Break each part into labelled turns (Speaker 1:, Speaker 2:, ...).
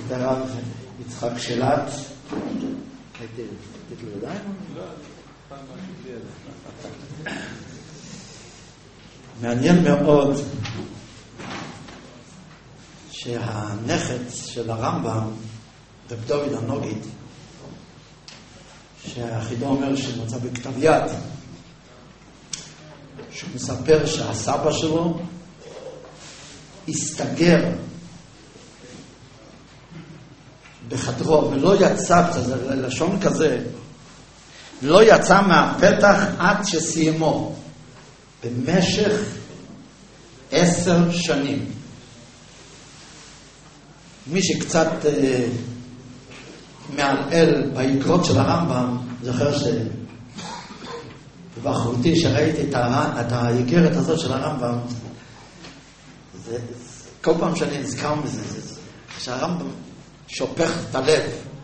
Speaker 1: את הרב יצחק שלט. הייתי לו ידיים? לא, מעניין מאוד שהנכד של הרמב"ם, רב דוד הנוגית, שהחידו אומר שמצא בכתב יד, שהוא מספר שהסבא שלו הסתגר בחדרו ולא יצא, זה לשון כזה, לא יצא מהפתח עד שסיימו במשך 10 שנים. מי שקצת מעלעל בעקרות של הרמב"ם זוכר שבאחרותי שראיתי את האיגרת הזאת של הרמב"ם, כל פעם שאני נזכר מזה, שהרמב"ם שופך את הלב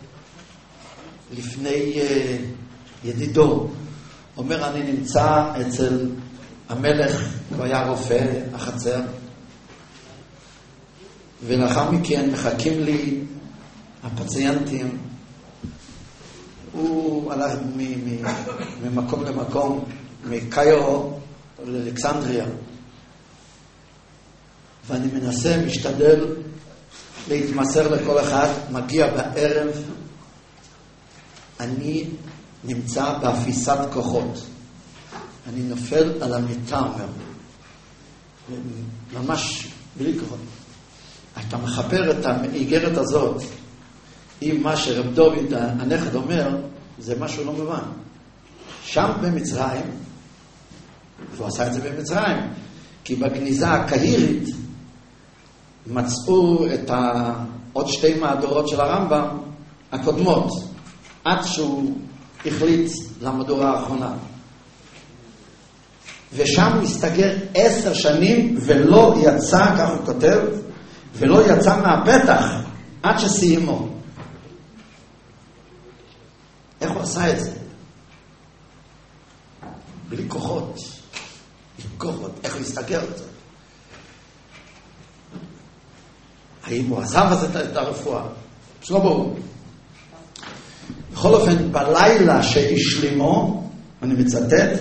Speaker 1: לפני ידידו, אומר אני נמצא אצל המלך, הוא היה רופא החצר, ולאחר מכן מחכים לי הפציינטים. הוא הלך ממקום למקום, מקיירו לאלכסנדריה, ואני מנסה, משתדל להתמסר לכל אחד. מגיע בערב, אני נמצא באפיסת כוחות, אני נופל על המיטה, אומר, ממש בלי כוחות. אתה מחבר את האיגרת הזאת עם מה שרב דוד הנכד אומר, זה משהו לא מובן. שם במצרים, והוא עשה את זה במצרים, כי בגניזה הקהירית מצאו את עוד 2 מהדורות של הרמב"ם הקודמות, עד שהוא החליט למהדורה האחרונה. ושם הסתגר 10 שנים ולא יצא, כך הוא כותב, ולא יצא מהפתח עד שסיימו. איך הוא עשה את זה? בלי כוחות. עם כוחות. איך הוא הסתגר את זה? האם הוא עזב אז את הרפואה? שלא ברור. בכל אופן, בלילה שהשלימו, אני מצטט,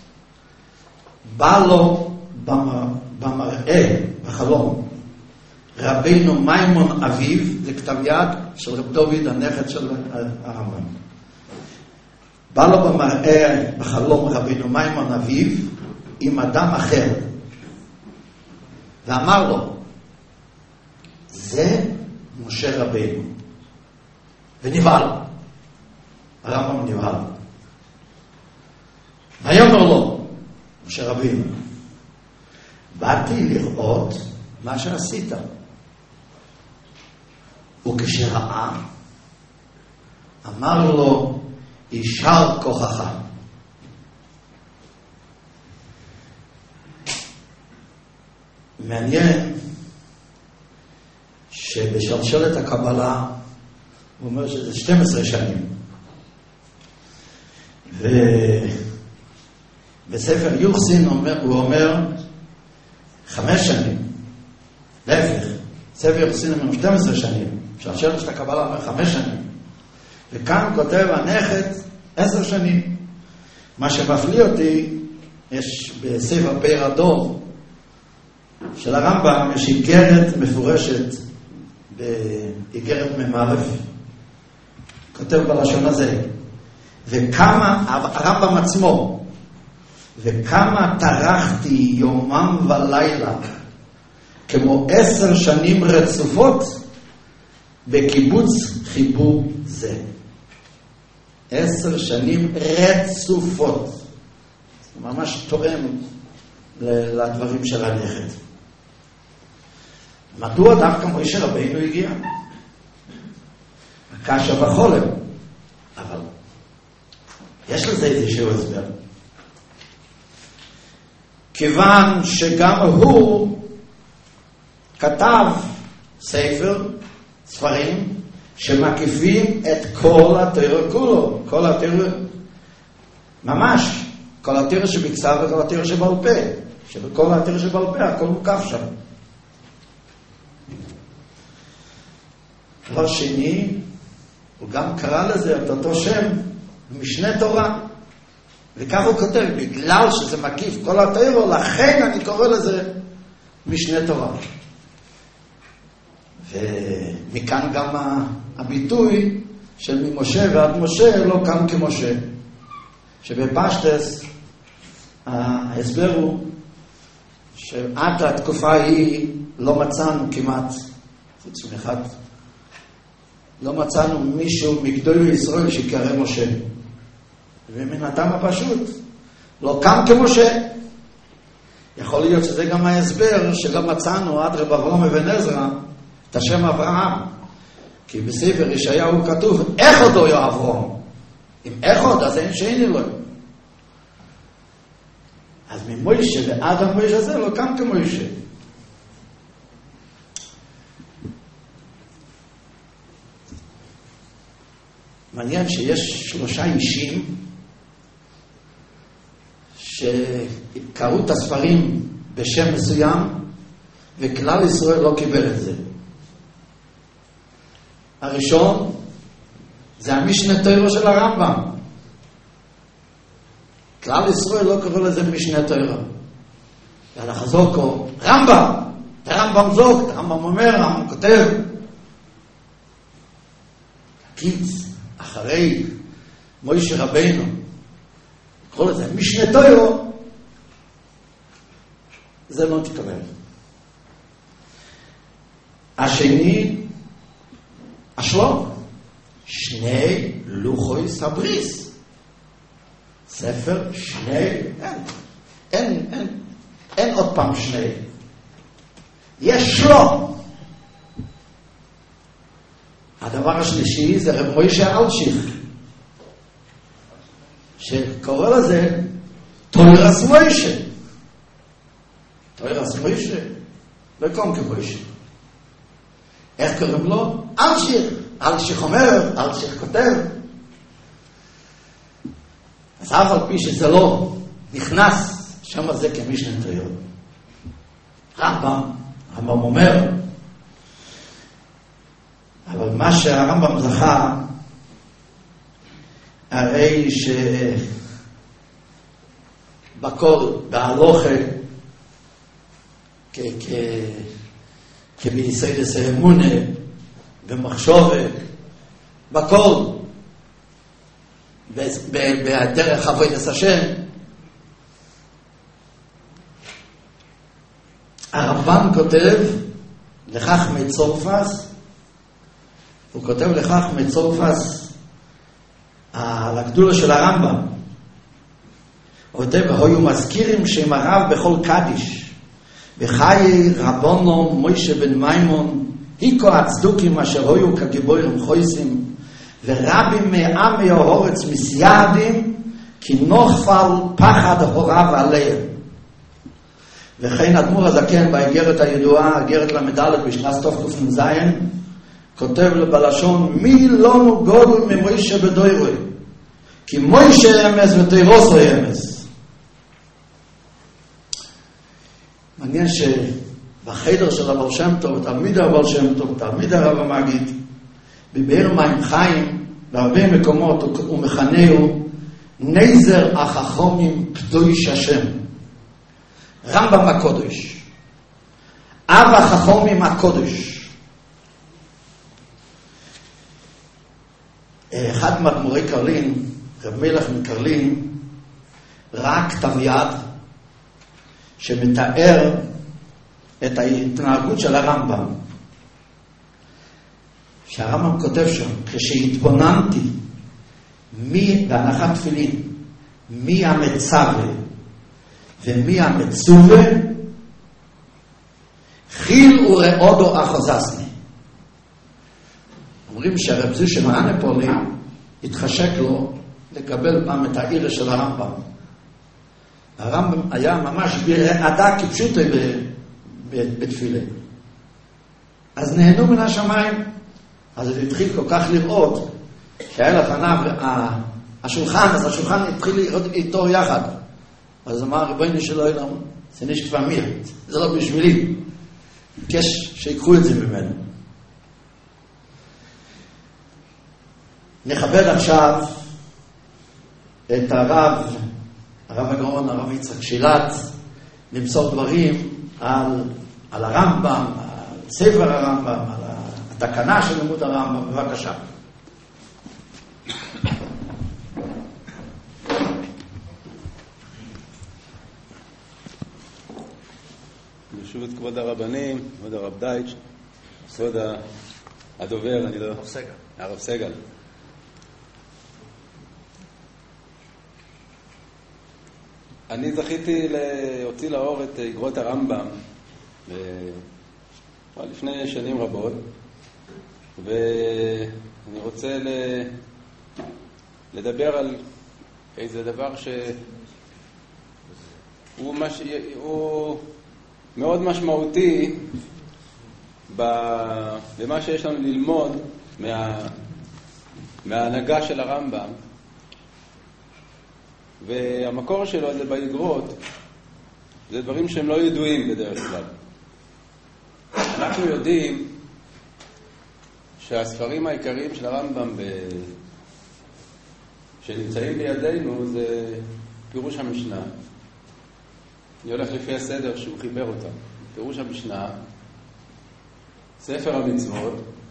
Speaker 1: בא לו במראה, בחלום, רבינו מימון אביו, זה כתב יד של רב דוד הנכד של הרמב"ם. בא לו במראה, בחלום, רבינו מימון אביו עם אדם אחר, ואמר לו, זה משה רבינו. ונבהל, הרמב"ם נבהל. ויאמר לו משה רבינו, באתי לראות מה שעשית. וכשראה, אמר לו, יישר כוחך. מעניין שבשלשלת הקבלה הוא אומר שזה 12 שנים, ובספר יוחסין הוא אומר 5 שנים. להפך, ספר יוחסין אומר 12 שנים, שלשלת הקבלה אומר 5 שנים, וכאן כותב הנכד 10 שנים. מה שמפליא אותי, יש בספר פאר הדור של הרמב"ם, יש איגרת מפורשת באיגרת ממערף, כותב בלשון הזה, וכמה, הרמב"ם עצמו, וכמה טרחתי יומם ולילה כמו 10 שנים רצופות בקיבוץ חיבור זה. 10 שנים רצופות. זה ממש תואם לדברים של הנכד. מדוע דווקא משה רבינו הגיע? הקשה בחולם. אבל יש לזה איזשהו הסבר. כיוון שגם הוא כתב ספרים שמקיפים את כל התורה כולו, כל התורה, ממש, כל התורה שבכתב וכל התורה שבעל פה, שבכל התורה שבעל פה הכל מוקף שם. דבר שני, הוא גם קרא לזה את אותו שם, משנה תורה. וכך הוא כותב, בגלל שזה מקיף כל התורה, לכן אני קורא לזה משנה תורה. ומכאן גם הביטוי של ממשה ועד משה לא קם כמשה. שבפשטס ההסבר הוא שעד התקופה ההיא לא מצאנו כמעט, חוץ מאחד, לא מצאנו מישהו מגדולי ישראל שיקרא משה. ומן הטעם הפשוט, לא קם כמשה. יכול להיות שזה גם ההסבר שלא מצאנו עד רב אברהם אבן עזרא את השם אברהם. כי בספר ישעיהו כתוב, אחד הוא יא אברהם. אם אחד, אז אין שני לו. אז ממוישה ועד המוישה הזה לא קם כמוישה. מעניין שיש 3 אישים שקראו את הספרים בשם מסוים וכלל ישראל לא קיבל את זה. הראשון זה המשנה תורה של הרמב"ם. כלל ישראל לא קראו לזה משנה תורה. והחזור קורא רמב"ם. הרמב"ם זוג, הרמב"ם אומר, הרמב"ם כותב. קיץ, אחרי מוישה רבינו, קורא לזה משנה תורה, זה לא תקבל. השני, השלום, שני לוחוי סבריס. ספר שני, אין עוד פעם שני. יש שלום. הדבר השלישי זה רב מוישה אלשיך, שקורא לזה תוירס מוישה. תוירס מוישה, לא קום כמוישה. איך קוראים לו? אלשיך. אלשיך אומר, אלשיך כותב. אז אף על פי שזה לא נכנס שם זה כמשנה תורה. רמב"ם אומר, אבל מה שהרמב"ם זכה, הרי שבכל, בהלוכה, כביסיידס האמונה, במחשובת, בכל, בדרך עבודת השם, הרמב"ם כותב לכך מצורפס, הוא כותב לכך מצורפס על הגדולה של הרמב"ם. הוא כותב, היו מזכירים שם הרב בכל קדיש, בחיי רבונו מוישה בן מימון, היקו הצדוקים אשר היו כגיבורים חויסים, ורבים מעמי ההורץ מסייעדים, כי נופל פחד הוריו עליהם. וכן אדמו"ר הזקן באיגרת הידועה, איגרת למדלת בשנת תקנ"ז, כותב בלשון, מי לא גודל ממוישה בדוירוי, כי מוישה אמס ותירוסו אמס. מעניין שבחדר של הבעל שם טוב, תלמיד הבעל שם טוב, תלמיד הרב המגיד, בבאר מים חיים, בהרבה מקומות הוא מכנהו נזר החכמים קדוש השם. רמב"ם הקודש, אב החכמים הקודש. אחד מאדמו"רי קרלין, רב מלך מקרלין, ראה כתב יד שמתאר את ההתנהגות של הרמב"ם. שהרמב"ם כותב שם, כשהתבוננתי בהנחת תפילין, מי המצווה ומי המצווה, חיל ורעודו אחוזסני. אומרים שהרב זושה מהנפולי התחשק לו לקבל פעם את העירה של הרמב"ם. הרמב"ם היה ממש ברעדה כפשוטה בתפילה. אז נהנו מן השמיים. אז הוא התחיל כל כך לראות שהיה לפניו השולחן, אז השולחן התחיל לראות איתו יחד. אז אמר, ריבונו של עולם, זה נשכב אמיר, זה לא בשבילי. ביקש שיקחו את זה ממנו. נכבד עכשיו את הרב הגאון, הרב יצחק שילת, למסור דברים על הרמב"ם, על ספר הרמב"ם, על התקנה של לימוד הרמב"ם. בבקשה.
Speaker 2: ברשות כבוד הרבנים, כבוד הרב דייטש, כבוד הדובר, אני לא... הרב סגל. אני זכיתי להוציא לאור את אגרות הרמב"ם לפני שנים רבות, ואני רוצה לדבר על איזה דבר שהוא מאוד משמעותי במה שיש לנו ללמוד מההנהגה של הרמב"ם, והמקור שלו זה באגרות. זה דברים שהם לא ידועים בדרך כלל. אנחנו יודעים שהספרים העיקריים של הרמב"ם שנמצאים בידינו זה פירוש המשנה. אני הולך לפי הסדר שהוא חיבר אותם. פירוש המשנה, ספר המצוות,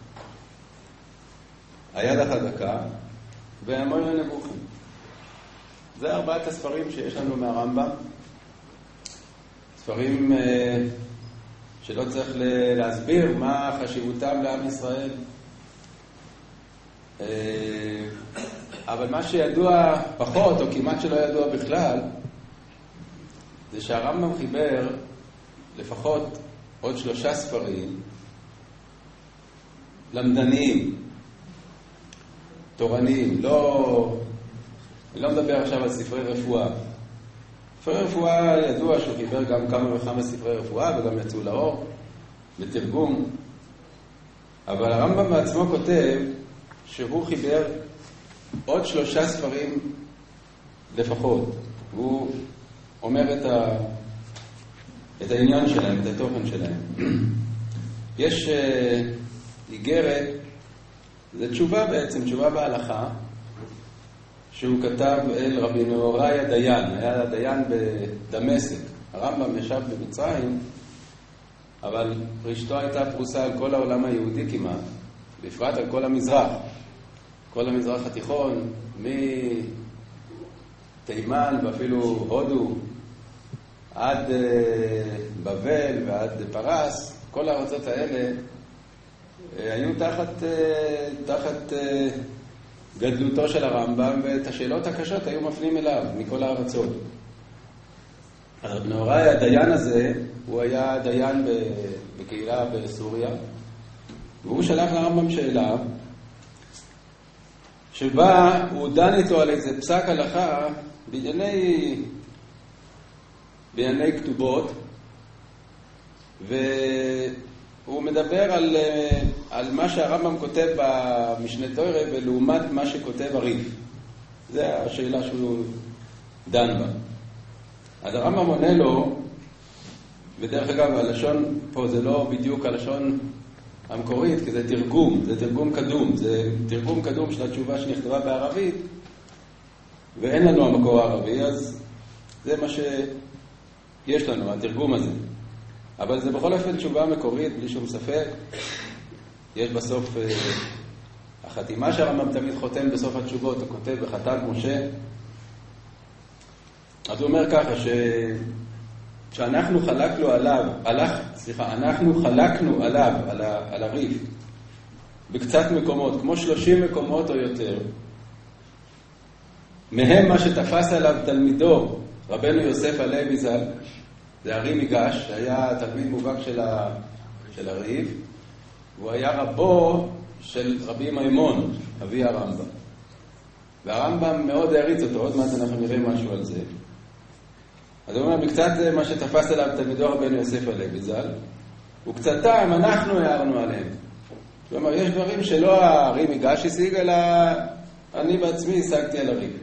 Speaker 2: היד החזקה והמורה נבוכים. זה 4 הספרים שיש לנו מהרמב"ם. ספרים שלא צריך להסביר מה חשיבותם לעם ישראל. אבל מה שידוע פחות או כמעט שלא ידוע בכלל זה שהרמב"ם חיבר לפחות עוד 3 ספרים למדניים, תורניים. אני לא מדבר עכשיו על ספרי רפואה. ספרי רפואה ידוע שהוא חיבר גם כמה וכמה ספרי רפואה וגם יצאו לאור בתרגום. אבל הרמב"ם בעצמו כותב שהוא חיבר עוד 3 ספרים לפחות. הוא אומר את העניין שלהם, את התוכן שלהם. יש איגרת, זה תשובה בעצם, תשובה בהלכה, שהוא כתב אל רבי נהוראי הדיין. היה דיין בדמשק. הרמב"ם ישב במצרים, אבל רשתו הייתה פרוסה על כל העולם היהודי כמעט, בפרט על כל המזרח. כל המזרח התיכון, מתימן ואפילו הודו, עד בבל ועד פרס. כל הארצות האלה היו תחת גדלותו של הרמב"ם, ואת השאלות הקשות היו מפנים אליו מכל הארצות. נהוראי הדיין הזה, הוא היה דיין בקהילה בסוריה, והוא שלח לרמב"ם שאלה שבה הוא דן איתו על איזה פסק הלכה בענייני כתובות, והוא מדבר על מה שהרמב"ם כותב במשנה תורה ולעומת מה שכותב הריף. זה השאלה שהוא דן בה. אז הרמב"ם עונה לו, ודרך אגב הלשון פה זה לא בדיוק הלשון המקורית, כי זה תרגום קדום, זה תרגום קדום של התשובה שנכתבה בערבית, ואין לנו המקור הערבי, אז זה מה שיש לנו, התרגום הזה. אבל זה בכל אופן תשובה מקורית, בלי שום ספק. יש בסוף החתימה שהרמב"ם תמיד חותם בסוף התשובות, הוא כותב בחתן משה. אז הוא אומר ככה, שאנחנו חלקנו עליו, אנחנו חלקנו עליו, על הריף, בקצת מקומות, כמו 30 מקומות או יותר. מהם מה שתפס עליו תלמידו, רבנו יוסף הלוי ז"ל, זה הרי מיגש, שהיה תלמיד מובהק של הריף, והוא היה רבו של רבי מימון, אבי הרמב"ם. והרמב"ם מאוד העריץ אותו, עוד מעט אנחנו נראה משהו על זה. אז הוא אומר, בקצת מה שתפס עליו תלמידו רבנו יוסף הלוי ז"ל, וקצתם אנחנו הערנו עליהם. זאת אומרת, יש דברים שלא הרי מיגש השיג, אלא אני בעצמי השגתי על הריף.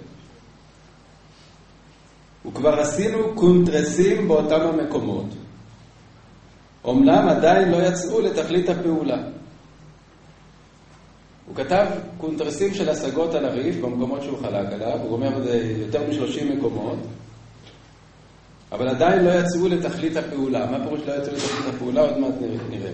Speaker 2: וכבר עשינו קונטרסים באותם המקומות. אומנם עדיין לא יצאו לתכלית הפעולה. הוא כתב קונטרסים של השגות על הריף במקומות שהוא חלק עליו, הוא אומר זה יותר מ-30 מקומות, אבל עדיין לא יצאו לתכלית הפעולה. מה פירוש לא יצאו לתכלית הפעולה? עוד מעט נראה.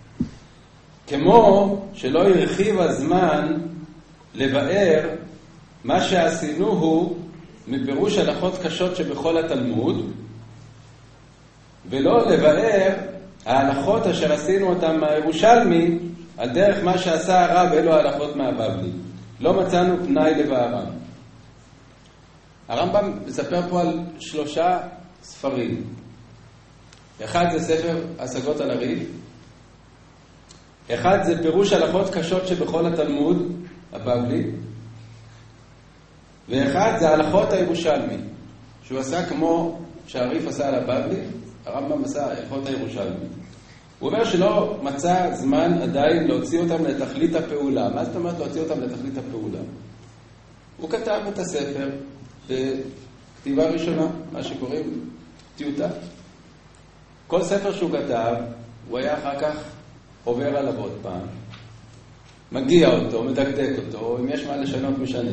Speaker 2: כמו שלא הרחיב הזמן לבאר מה שעשינו הוא מפירוש הלכות קשות שבכל התלמוד, ולא לבאר ההלכות אשר עשינו אותם מהירושלמי על דרך מה שעשה הרב אלו ההלכות מהבבלי. לא מצאנו פנאי לבארם. הרמב"ם מספר פה על 3 ספרים. אחד זה ספר השגות על הריף, אחד זה פירוש הלכות קשות שבכל התלמוד הבבלי, ואחד זה הלכות הירושלמי, שהוא עשה כמו שהריף עשה על הבבלי, הרמב"ם עשה הלכות הירושלמי. הוא אומר שלא מצא זמן עדיין להוציא אותם לתכלית הפעולה. מה זאת אומרת להוציא אותם לתכלית הפעולה? הוא כתב את הספר בכתיבה ראשונה, מה שקוראים טיוטה. כל ספר שהוא כתב, הוא היה אחר כך עובר עליו עוד פעם, מגיע אותו, מדקדק אותו, אם יש מה לשנות משנה,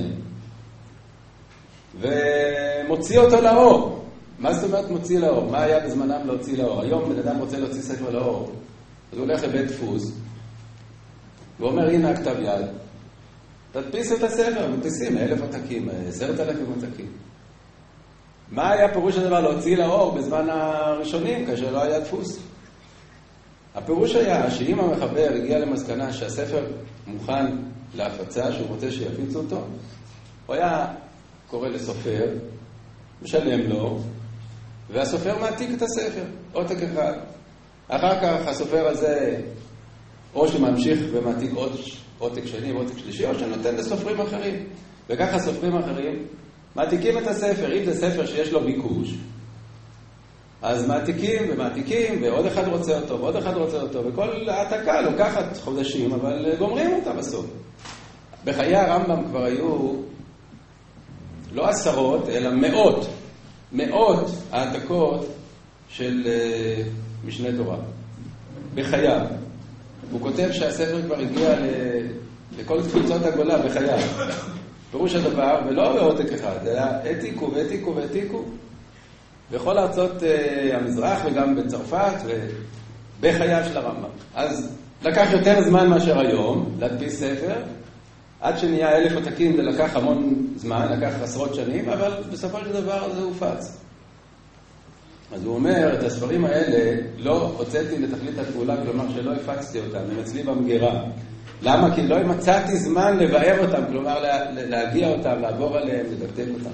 Speaker 2: ומוציא אותו לאור. מה זאת אומרת מוציא לאור? מה היה בזמנם להוציא לאור? היום בן אדם רוצה להוציא ספר לאור, אז הוא הולך לבית דפוס, הוא אומר הנה הכתב יד, תדפיסו את הספר, מדפיסים 1,000 עותקים, 10,000 עותקים. מה היה פירוש הדבר להוציא לאור בזמן הראשונים, כאשר לא היה דפוס? הפירוש היה שאם המחבר הגיע למסקנה שהספר מוכן להפצה, שהוא רוצה שיפיצו אותו, הוא היה קורא לסופר, משלם לו, והסופר מעתיק את הספר, עותק אחד. אחר כך הסופר הזה או שממשיך ומעתיק עוד עותק שני ועותק שלישי, או שנותן לסופרים אחרים. וככה סופרים אחרים מעתיקים את הספר. אם זה ספר שיש לו ביקוש, אז מעתיקים ומעתיקים, ועוד אחד רוצה אותו, ועוד אחד רוצה אותו, וכל העתקה לוקחת חודשים, אבל גומרים אותה בסוף. בחיי הרמב"ם כבר היו לא עשרות, אלא מאות העתקות של משנה תורה. בחייו. הוא כותב שהספר כבר הגיע לכל תפוצות הגולה בחייו. פירוש הדבר, ולא בעותק אחד, אלא העתיקו והעתיקו והעתיקו. בכל ארצות המזרח וגם בצרפת ובחייו של הרמב"ם. אז לקח יותר זמן מאשר היום להדפיס ספר, עד שנהיה 1,000 עותקים זה לקח המון זמן, לקח עשרות שנים, אבל בסופו של דבר זה הופץ. אז הוא אומר, את הספרים האלה לא הוצאתי לתכלית הפעולה, כלומר שלא הפצתי אותם, הם אצלי במגירה. למה? כי לא מצאתי זמן לבאר אותם, כלומר להגיע אותם, לעבור עליהם, לדקדק אותם.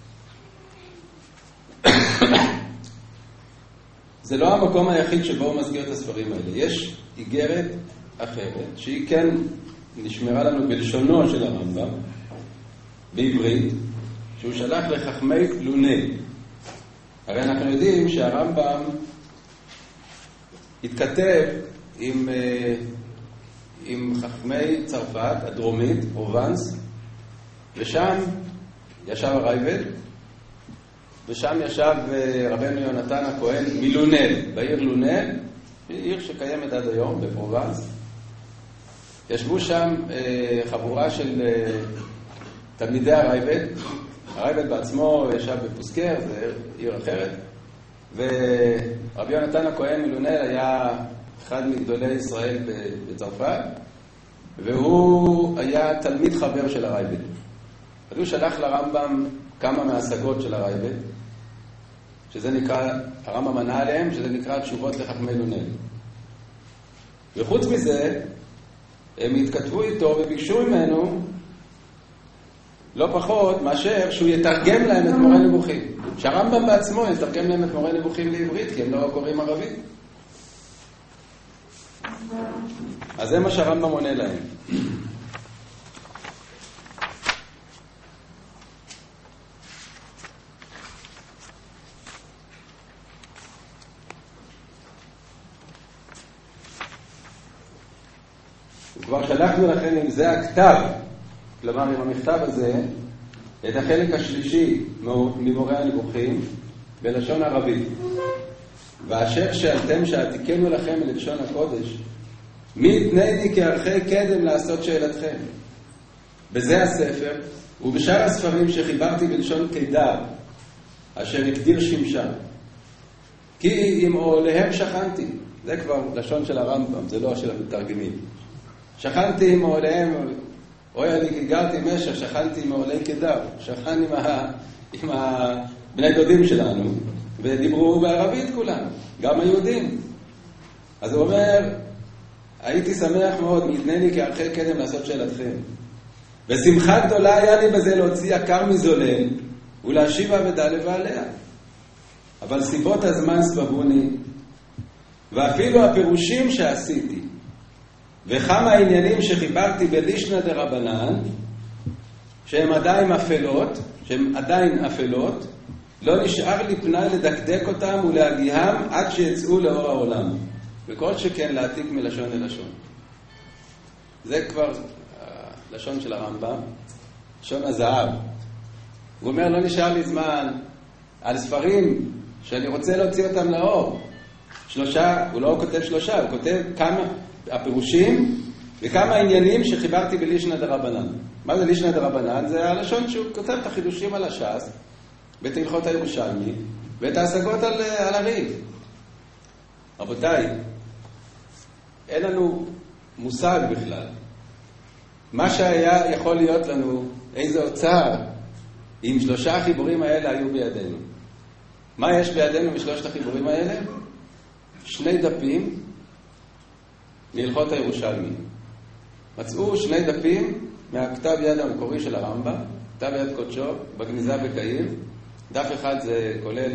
Speaker 2: זה לא המקום היחיד שבו הוא מסגיר את הספרים האלה. יש איגרת אחרת, שהיא כן נשמרה לנו בלשונו של הרמב"ם, בעברית, שהוא שלח לחכמי לוני. הרי אנחנו יודעים שהרמב"ם התכתב עם חכמי צרפת, הדרומית, פרובנס, ושם ישב הרייבד, ושם ישב רבנו יונתן הכהן מלונל, בעיר לונל, עיר שקיימת עד היום בפרובנס. ישבו שם חבורה של תלמידי הרייבד. הרייבד בעצמו ישב בפוסקר, זה עיר אחרת. ורבי יונתן הכהן מלונל היה אחד מגדולי ישראל בצרפת, והוא היה תלמיד חבר של הרייבד. אז הוא שלח לרמב"ם כמה מההשגות של הרייבד, שזה נקרא, הרמב"ם ענה עליהם, שזה נקרא תשובות לחכמי לונל. וחוץ מזה, הם התכתבו איתו וביקשו ממנו לא פחות מאשר שהוא יתרגם להם את מורה נבוכים. שהרמב"ם בעצמו יתרגם להם את מורה נבוכים לעברית, כי הם לא קוראים ערבית. אז זה מה שהרמב"ם עונה להם. כבר שלחנו לכם אם זה הכתב, כלומר עם המכתב הזה, את החלק השלישי ממורה הנבוכים בלשון ערבית. ואשר שאלתם שעתיקנו לכם ללשון הקודש, מי יתנני כערכי קדם לעשות שאלתכם. בזה הספר, ובשאר הספרים שחיברתי בלשון קידר, אשר הגדיר שמשה. כי עם אוהליהם שכנתי. זה כבר לשון של הרמב"ם, זה לא של המתרגמים. שכנתי עם אוהליהם, אוי אני גרתי משך, שכנתי עם אוהלי קידר. שכן עם בני דודים שלנו, ודיברו בערבית כולם, גם היהודים. אז הוא אומר, הייתי שמח מאוד, מתנני כערכי קדם לעשות שאלתכם. ושמחה גדולה היה לי בזה להוציא יקר מזולל, ולהשיב אבדה לבעליה. אבל סיבות הזמן סבבוני, ואפילו הפירושים שעשיתי, וכמה העניינים שחיברתי בלישנא דרבנן, שהם עדיין אפלות, לא נשאר לי פנאי לדקדק אותם ולהגיהם עד שיצאו לאור העולם. וכל שכן להעתיק מלשון ללשון. זה כבר לשון של הרמב"ם, לשון הזהב. הוא אומר, לא נשאר לי זמן על ספרים שאני רוצה להוציא אותם לאור. הוא לא כותב 3, הוא כותב כמה הפירושים וכמה עניינים שחיברתי בלישנא דרבנן. מה זה לישנא דרבנן? זה הלשון שהוא כותב את החידושים על הש"ס, ואת הלכות הירושלמי, ואת ההשגות על הריב. רבותיי, אין לנו מושג בכלל. מה שהיה יכול להיות לנו, איזה אוצר, אם 3 החיבורים האלה היו בידינו. מה יש בידינו משלושת החיבורים האלה? 2 דפים מהלכות הירושלמי. מצאו 2 דפים מהכתב יד המקורי של הרמב"ם, כתב יד קודשו, בגניזה בקהיר. דף אחד זה כולל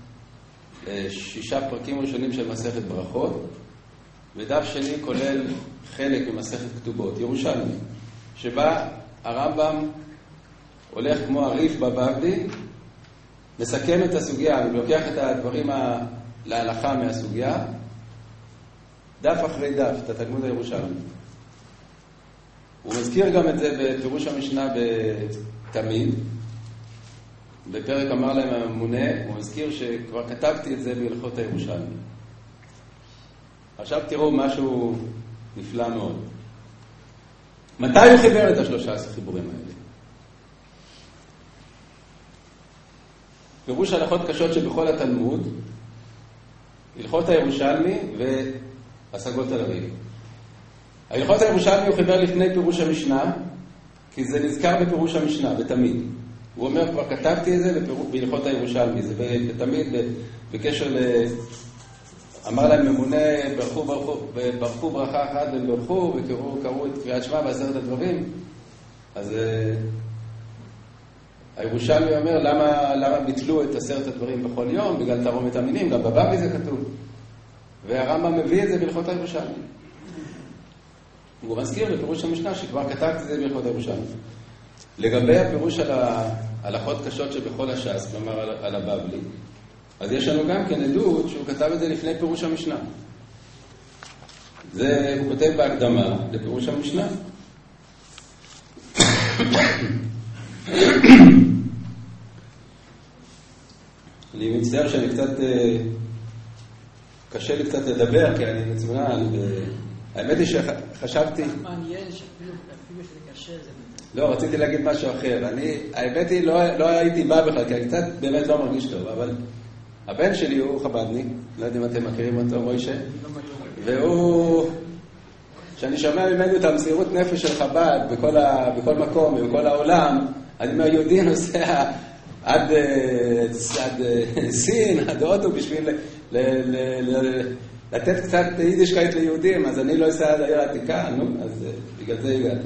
Speaker 2: 6 פרקים ראשונים של מסכת ברכות, ודף שני כולל חלק ממסכת כתובות, ירושלמי, שבה הרמב"ם הולך כמו הריף בבבלי, מסכם את הסוגיה, הוא לוקח את הדברים להלכה מהסוגיה, דף אחרי דף, את התלמוד הירושלמי. הוא מזכיר גם את זה בפירוש המשנה בתמיד, בפרק אמר להם הממונה, הוא מזכיר שכבר כתבתי את זה בהלכות הירושלמי. עכשיו תראו משהו נפלא מאוד. מתי הוא חיבר את 13 החיבורים האלה? פירוש הלכות קשות שבכל התלמוד, הלכות הירושלמי והשגות על הריב. הלכות הירושלמי הוא חיבר לפני פירוש המשנה, כי זה נזכר בפירוש המשנה, בתמיד. הוא אומר, כבר כתבתי את זה בהלכות הירושלמי, זה בתמיד בקשר אמר להם ממונה, ברכו ברכה אחת והם ברכו, וקראו את קריאת שמע בעשרת הדברים. אז הירושלמי אומר, למה ביטלו את 10 הדברים בכל יום? בגלל תרומת המינים, גם בבבלי זה כתוב. והרמב"ם מביא את זה בהלכות הירושלמי. הוא מזכיר בפירוש המשנה שכבר כתבתי את זה בהלכות הירושלמי. לגבי הפירוש על ההלכות קשות שבכל הש"ס, כלומר על הבבלי, אז יש לנו גם כן עדות שהוא כתב את זה לפני פירוש המשנה. זה הוא כותב בהקדמה לפירוש המשנה. אני מצטער שאני קצת קשה לי קצת לדבר, כי אני מצונן, האמת היא שחשבתי
Speaker 3: מעניין שאפילו שזה קשה זה...
Speaker 2: לא, רציתי להגיד משהו אחר. האמת היא לא הייתי בא בכלל, כי אני קצת באמת לא מרגיש טוב, אבל הבן שלי הוא חבדניק, לא יודע אם אתם מכירים אותו, מוישה, והוא, שאני שומע ממנו את המסירות נפש של חב"ד בכל מקום, בכל העולם, אני מהיהודי נוסע עד סין, עד הודו, בשביל לתת קצת יידישקייט ליהודים, אז אני לא אסע עד העיר העתיקה, אז בגלל זה הגעתי.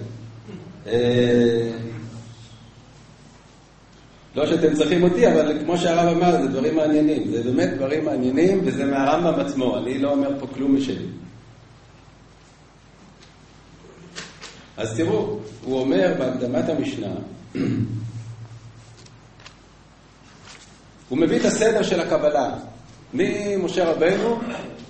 Speaker 2: לא שאתם צריכים אותי, אבל כמו שהרב אמר, זה דברים מעניינים. זה באמת דברים מעניינים, וזה מהרמב"ם עצמו. אני לא אומר פה כלום משלי. אז תראו, הוא אומר בהקדמת המשנה, הוא מביא את הסדר של הקבלה. ממשה רבנו,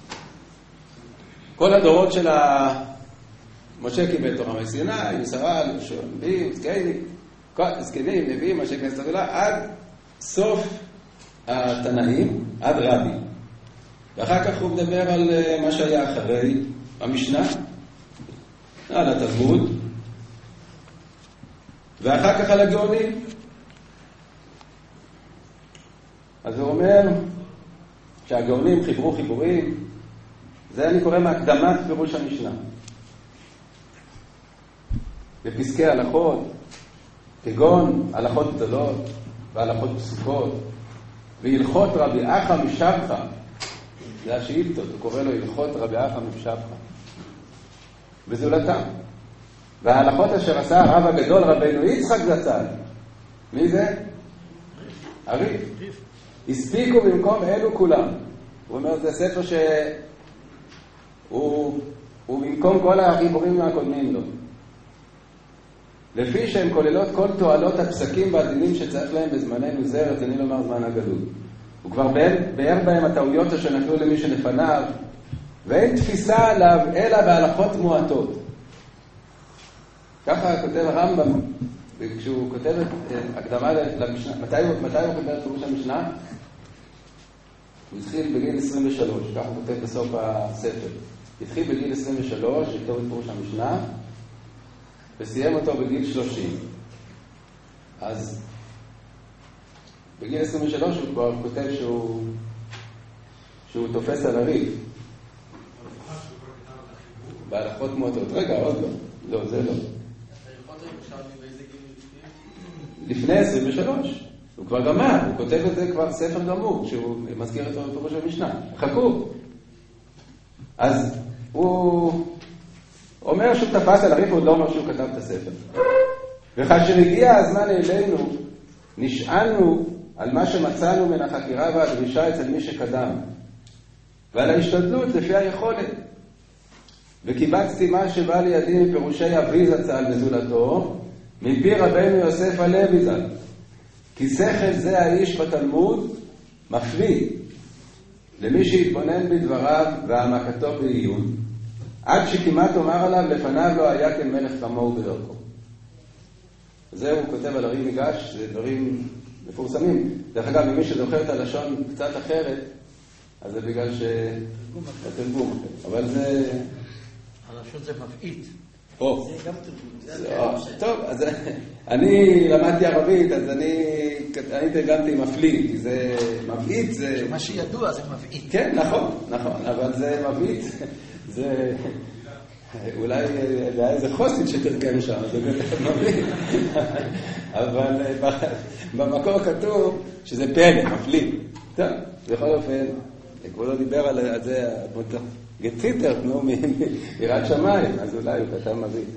Speaker 2: כל הדורות של משה קיבל תורה מסיני, יוסרה, יהושע, נביאים, זקנים, נביאים, אנשי כנסת הגדולה, עד סוף התנאים, עד רבי. ואחר כך הוא מדבר על מה שהיה אחרי המשנה, על התלמוד, ואחר כך על הגאונים. אז הוא אומר שהגאונים חיברו חיבורים, זה אני קורא מהקדמת פירוש המשנה. בפסקי הלכות, כגון הלכות גדולות והלכות פסוקות, והלכות רבי אחא משבחא, זה השאילתות, הוא קורא לו הלכות רבי אחא משבחא, וזולתם. וההלכות אשר עשה הרב הגדול רבנו יצחק זצ"ל, מי זה? הריף. הספיקו במקום אלו כולם. הוא אומר, זה ספר שהוא במקום כל החיבורים הקודמים לו. לפי שהן כוללות כל תועלות הפסקים והדינים שצריך להם בזמננו זה, רציני לומר זמן הגלות. הוא כבר באר בהם הטעויות אשר נפלו למי שלפניו, ואין תפיסה עליו אלא בהלכות מועטות. ככה כותב הרמב"ם, כשהוא כותב את הקדמה למשנה. מתי הוא כותב את פירוש המשנה? הוא התחיל בגיל 23, ככה הוא כותב בסוף הספר. התחיל בגיל 23, לכתוב את פירוש המשנה, וסיים אותו בגיל 30. אז בגיל 23 הוא כבר כותב שהוא תופס על הריף. בהלכות מועטות. רגע, עוד לא. לא, זה לא. לפני 23. הוא כבר גמר, הוא כותב את זה כבר ספר גמור, שהוא מזכיר את פירוש המשנה. חכו. אז הוא אומר שהוא תפס על הריף, הוא לא אומר שהוא כתב את הספר. וכאשר הגיע הזמן אלינו, נשענו על מה שמצאנו מן החקירה והדרישה אצל מי שקדם, ועל ההשתדלות לפי היכולת. וקיבצתי מה שבא לידי מפירושי אבי זצ"ל וזולתו, מפי רבנו יוסף הלוי ז"ל. כי שכל זה האיש בתלמוד מפליא למי שהתבונן בדבריו והעמקתו בעיון, עד שכמעט אומר עליו לפניו לא היה כמלך כמוהו בדרכו. זהו, הוא כותב על הרי מיגש, זה דברים מפורסמים. דרך אגב, למי שזוכר את הלשון קצת אחרת, אז זה בגלל התרגום. אבל זה...
Speaker 3: הלשון זה מבעית.
Speaker 2: או.
Speaker 3: זה גם תרגום.
Speaker 2: טוב, אז אני למדתי ערבית, אז אני תרגמתי מפליא, כי זה מבעית, זה...
Speaker 3: מה שידוע זה מבעית.
Speaker 2: כן, נכון, אבל זה מבעית, זה... אולי היה איזה חוסית שתרגם שם, זה מבעית. אבל במקור כתוב שזה פלא, מפליא. טוב, בכל אופן, כבודו דיבר על זה, גציטר, נו, מיראת שמיים, אז אולי הוא כתב מבעית.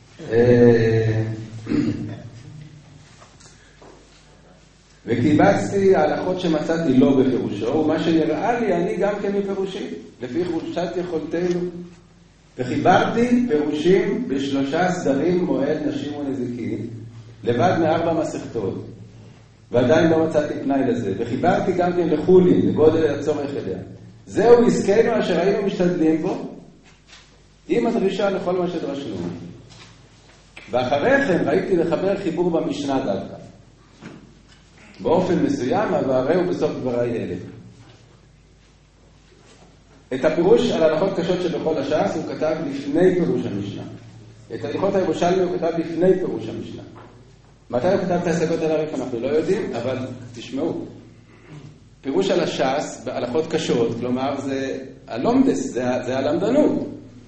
Speaker 2: וקיבצתי ההלכות שמצאתי לא בפירושו, ומה שנראה לי אני גם כן מפירושי, לפי חולשת יכולתנו. וחיברתי פירושים בשלושה סדרים מועד נשים ונזיקין, לבד מ4 מסכתות, ועדיין לא מצאתי פנאי לזה. וחיברתי גם כן לחולין, לגודל הצורך אליה. זהו עסקנו אשר היינו משתדלים בו, עם הדרישה לכל מה שדרשנו. ואחרי כן ראיתי לחבר חיבור במשנה דווקא. באופן מסוים, אבל הרי הוא בסוף דברי אלה. את הפירוש על הלכות קשות שבכל הש"ס הוא כתב לפני פירוש המשנה. את הלכות הירושלמי הוא כתב לפני פירוש המשנה. מתי הוא כתב את ההשגות על הריף אנחנו לא יודעים, אבל תשמעו. פירוש על הש"ס, בהלכות קשות, כלומר זה הלומדס, זה הלמדנות.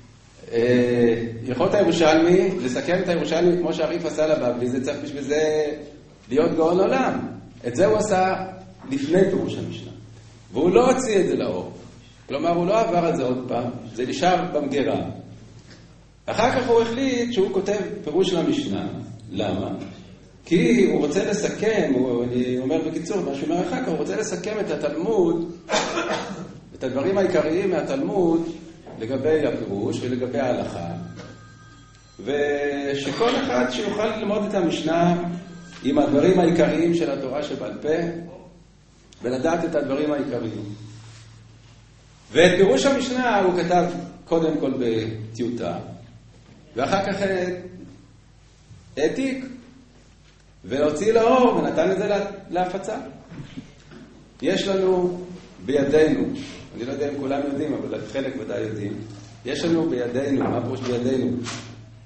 Speaker 2: הלכות הירושלמי, לסכם את הירושלמי כמו שהריף עשה לבבלי, זה צריך בשביל זה להיות גאון עולם. את זה הוא עשה לפני פירוש המשנה. והוא לא הוציא את זה לאור. כלומר, הוא לא עבר על זה עוד פעם, זה נשאר במגירה. אחר כך הוא החליט שהוא כותב פירוש למשנה. למה? כי הוא רוצה לסכם, אני אומר בקיצור, מה שהוא אומר אחר כך, הוא רוצה לסכם את התלמוד, את הדברים העיקריים מהתלמוד, לגבי הפירוש ולגבי ההלכה. ושכל אחד שיוכל ללמוד את המשנה עם הדברים העיקריים של התורה שבעל פה, ולדעת את הדברים העיקריים. ואת פירוש המשנה הוא כתב קודם כל בטיוטה, ואחר כך העתיק, והוציא לאור ונתן את זה להפצה. יש לנו בידינו, אני לא יודע אם כולם יודעים, אבל חלק ודאי יודעים, יש לנו בידינו, מה פירוש בידינו?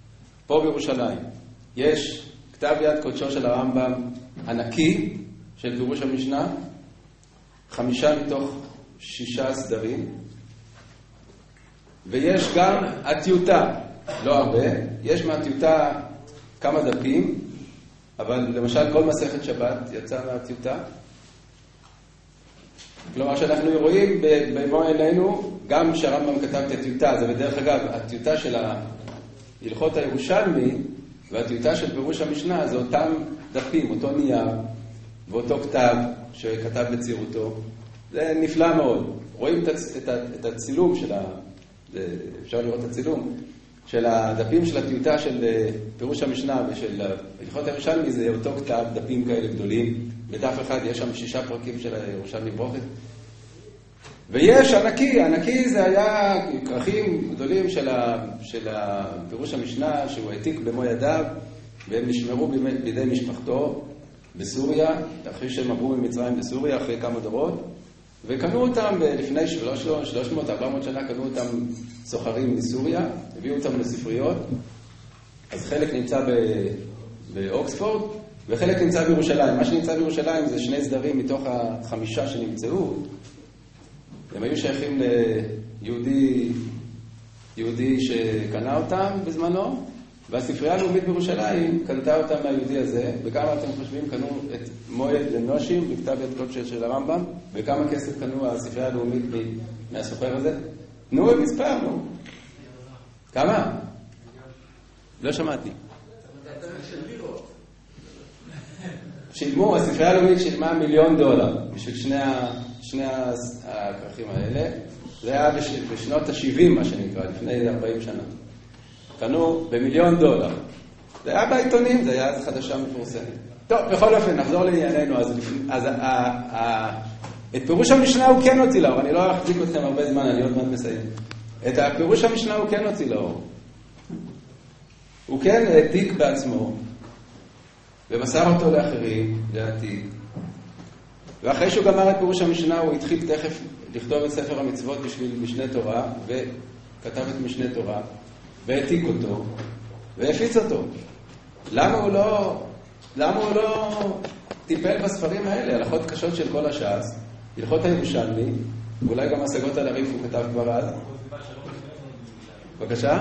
Speaker 2: פה בירושלים, יש כתב יד קודשו של הרמב"ם ענקי של פירוש המשנה, 5 מתוך 6 סדרים, ויש גם הטיוטה, לא הרבה, יש מהטיוטה כמה דפים, אבל למשל כל מסכת שבת יצא מהטיוטה. כלומר שאנחנו רואים במו עינינו, גם שהרמב"ם כתב את הטיוטה, זה בדרך אגב, הטיוטה של הלכות הירושלמי והטיוטה של פירוש המשנה, זה אותם דפים, אותו נייר ואותו כתב שכתב בצירותו. זה נפלא מאוד. רואים את הצילום של אפשר לראות את הצילום של הדפים של הטיוטה של פירוש המשנה ושל הלכות הירושלמי, זה אותו כתב, דפים כאלה גדולים. בדף אחד יש שם 6 פרקים של הירושלמי ברוכת. ויש ענקי זה היה כרכים גדולים של פירוש המשנה שהוא העתיק במו ידיו, והם נשמרו בידי משפחתו בסוריה, אחרי שהם עברו ממצרים לסוריה, אחרי כמה דורות, וקנו אותם לפני 300-400 שנה, קנו אותם סוחרים מסוריה, הביאו אותם לספריות, אז חלק נמצא באוקספורד, וחלק נמצא בירושלים. מה שנמצא בירושלים זה 2 סדרים מתוך 5 שנמצאו, הם היו שייכים ליהודי שקנה אותם בזמנו, והספרייה הלאומית בירושלים קנתה אותם מהיהודי הזה. וכמה אתם חושבים קנו את מועד לנושים בכתב יד קודשו של הרמב"ם? וכמה כסף קנו הספרייה הלאומית מהסוחר הזה? תנו מספר, נו. כמה? לא שמעתי. שילמו, הספרייה הלאומית שילמה $1,000,000 בשביל שני הכרכים האלה. זה היה בשנות ה-70, מה שנקרא, לפני 40 שנה. קנו $1,000,000. זה היה בעיתונים, זה היה חדשה מפורסמת. טוב, בכל אופן, נחזור לענייננו. אז את פירוש המשנה הוא כן הוציא לאור. אני לא אחזיק אתכם הרבה זמן, אני עוד מעט מסיים. את הפירוש המשנה הוא כן הוציא לאור. הוא כן העתיק בעצמו, ומסר אותו לאחרים, להעתיק. ואחרי שהוא גמר את פירוש המשנה, הוא התחיל תכף לכתוב את ספר המצוות בשביל משנה תורה, וכתב את משנה תורה, והעתיק אותו, והפיץ אותו. למה הוא לא טיפל בספרים האלה, הלכות קשות של כל הש"ס, הלכות הירושלמי, ואולי גם השגות על הריף הוא כתב כבר אז? בבקשה?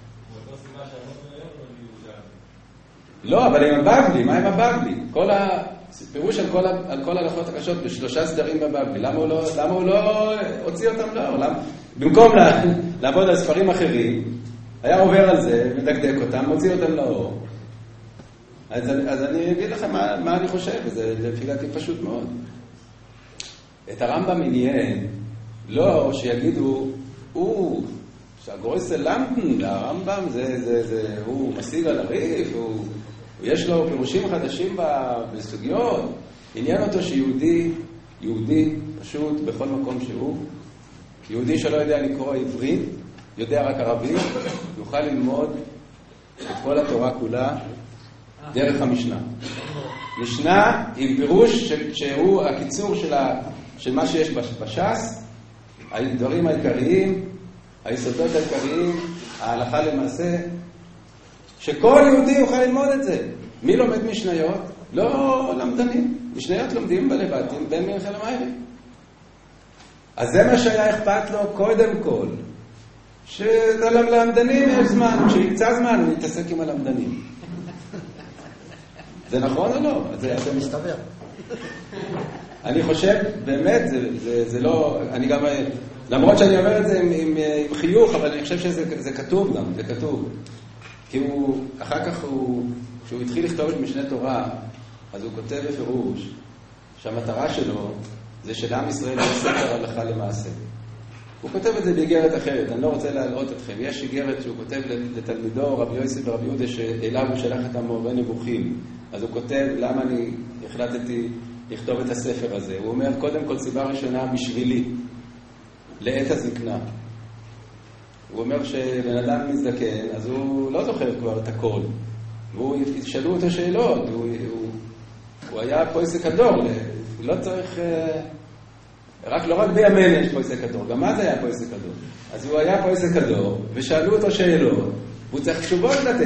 Speaker 2: לא, אבל עם הבבלי, מה עם הבבלי? פירוש על כל הלכות הקשות ב3 סדרים בבבלי. למה הוא לא הוציא אותם לאור? במקום לעבוד על ספרים אחרים, היה עובר על זה, מדקדק אותם, מוציא אותם לאור. אז אני אגיד לכם מה אני חושב, וזה לפי דעתי פשוט מאוד. את הרמב"ם עניין, לא שיגידו, שהגרויסה למפן, הרמב"ם הוא משיג על הריף, יש לו פירושים חדשים בסוגיות. עניין אותו יהודי פשוט בכל מקום שהוא, יהודי שלא יודע לקרוא עברית, יודע רק ערבית, יוכל ללמוד את כל התורה כולה דרך המשנה. משנה עם פירוש שהוא הקיצור של מה שיש בש"ס, הדברים העיקריים, היסודות העיקריים, ההלכה למעשה, שכל יהודי יוכל ללמוד את זה. מי לומד משניות? לא למדנים. משניות לומדים בלבטים בין מלכה למערב. אז זה מה שהיה אכפת לו קודם כל. שלמדנים יש זמן. כשימצא זמן הוא יתעסק עם הלמדנים. זה נכון או לא?
Speaker 3: זה מסתבר.
Speaker 2: אני חושב, באמת, זה לא... אני גם... למרות שאני אומר את זה עם חיוך, אבל אני חושב שזה כתוב גם, זה כתוב. כי אחר כך כשהוא התחיל לכתוב את משנה תורה, אז הוא כותב בפירוש שהמטרה שלו זה שלעם ישראל יש ספר הלכה למעשה. הוא כותב את זה באיגרת אחרת, אני לא רוצה להלאות אתכם. יש איגרת שהוא כותב לתלמידו רבי יוסי ורבי יהודה שאליו הוא שלח את המורה נבוכים. אז הוא כותב למה אני החלטתי לכתוב את הספר הזה. הוא אומר, קודם כל סיבה ראשונה בשבילי, לעת הזקנה. הוא אומר שבן אדם מזדקן, אז הוא לא זוכר כבר את הכל. והוא ישאלו אותו שאלות, הוא היה פויסק הדור, לא צריך... לא רק בימינו יש פויסק הדור, גם אז היה פויסק הדור. אז הוא היה פויסק הדור, ושאלו אותו שאלות, והוא צריך תשובות לתת.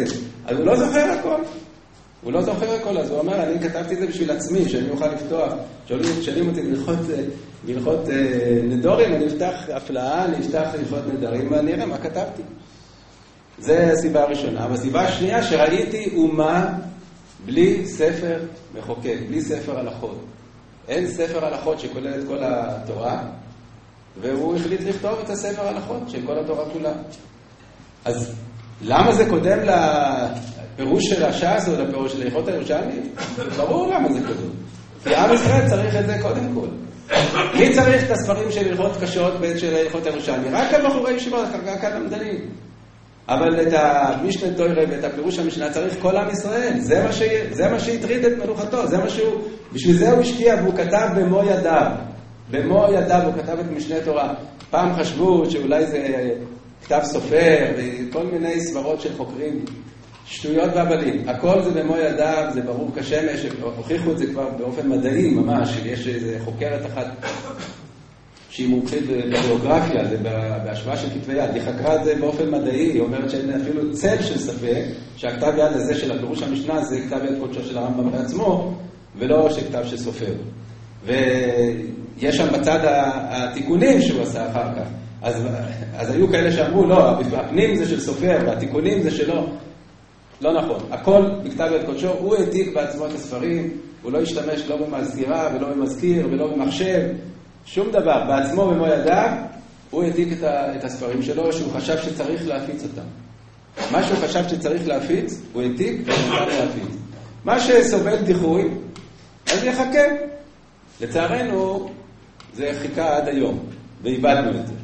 Speaker 2: אז הוא לא זוכר הכל. הוא לא זוכר הכל, אז הוא אומר, אני כתבתי את זה בשביל עצמי, שאני אוכל לפתוח. שואלים אותי בהלכות נדורים, אני אפתח הפלאה, אני אפתח הלכות נדרים, ואני אראה מה כתבתי. זה הסיבה הראשונה. והסיבה השנייה, שראיתי אומה בלי ספר מחוקק, בלי ספר הלכות. אין ספר הלכות שכולל את כל התורה, והוא החליט לכתוב את הספר הלכות של כל התורה כולה. אז למה זה קודם לפירוש של הש"ס או לפירוש של הלכות הירושלמית? ברור למה זה קודם. כי עם ישראל צריך את זה קודם כל. מי צריך את הספרים של הלכות קשות בעת של הלכות הירושלמית? רק הבחורי ישיבות, רק הלמדנים. אבל את המשנה תורה ואת הפירוש המשנה צריך כל עם ישראל. זה מה שהטריד את מלוכתו. בשביל זה הוא השקיע והוא כתב במו ידיו. במו ידיו הוא כתב את משנה תורה. פעם חשבו שאולי זה כתב סופר וכל מיני סברות של חוקרים. שטויות והבלים. הכל זה במו ידיו, זה ברור כשמש. הוכיחו את זה כבר באופן מדעי ממש. יש איזו חוקרת אחת שהיא מומחית בביוגרפיה, זה בהשוואה של כתבי יד. היא חקרה את זה באופן מדעי, היא אומרת שאין אפילו צל של ספק, שהכתב יד הזה של הפירוש המשנה זה כתב יד קודשו של הרמב"ם בעצמו, ולא שכתב של סופר. ויש שם בצד התיקונים שהוא עשה אחר כך. אז היו כאלה שאמרו, לא, הפנים זה של סופר, והתיקונים זה שלו. לא נכון. הכל בכתב יד קודשו, הוא העתיק בעצמו את הספרים, הוא לא השתמש לא במזכירה ולא במזכיר ולא במחשב, שום דבר, בעצמו במו ידיו, הוא העתיק את הספרים שלו, שהוא חשב שצריך להפיץ אותם. מה שהוא חשב שצריך להפיץ, הוא העתיק ונתן להפיץ. מה שסובל דיחוי, אז יחכה. לצערנו, זה חיכה עד היום, ואיבדנו את זה.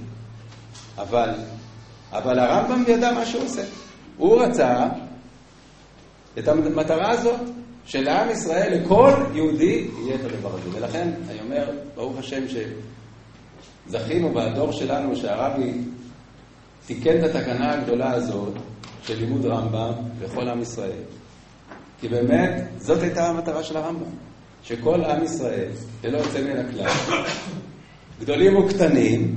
Speaker 2: אבל הרמב"ם ידע מה שהוא עושה. הוא רצה את המטרה הזאת, שלעם ישראל, לכל יהודי, יהיה את הדבר הזה. ולכן, אני אומר, ברוך השם שזכינו בדור שלנו, שהרבי תיקן את התקנה הגדולה הזאת, של לימוד רמב"ם לכל עם ישראל. כי באמת, זאת הייתה המטרה של הרמב"ם. שכל עם ישראל, ללא יוצא מן הכלל, גדולים וקטנים,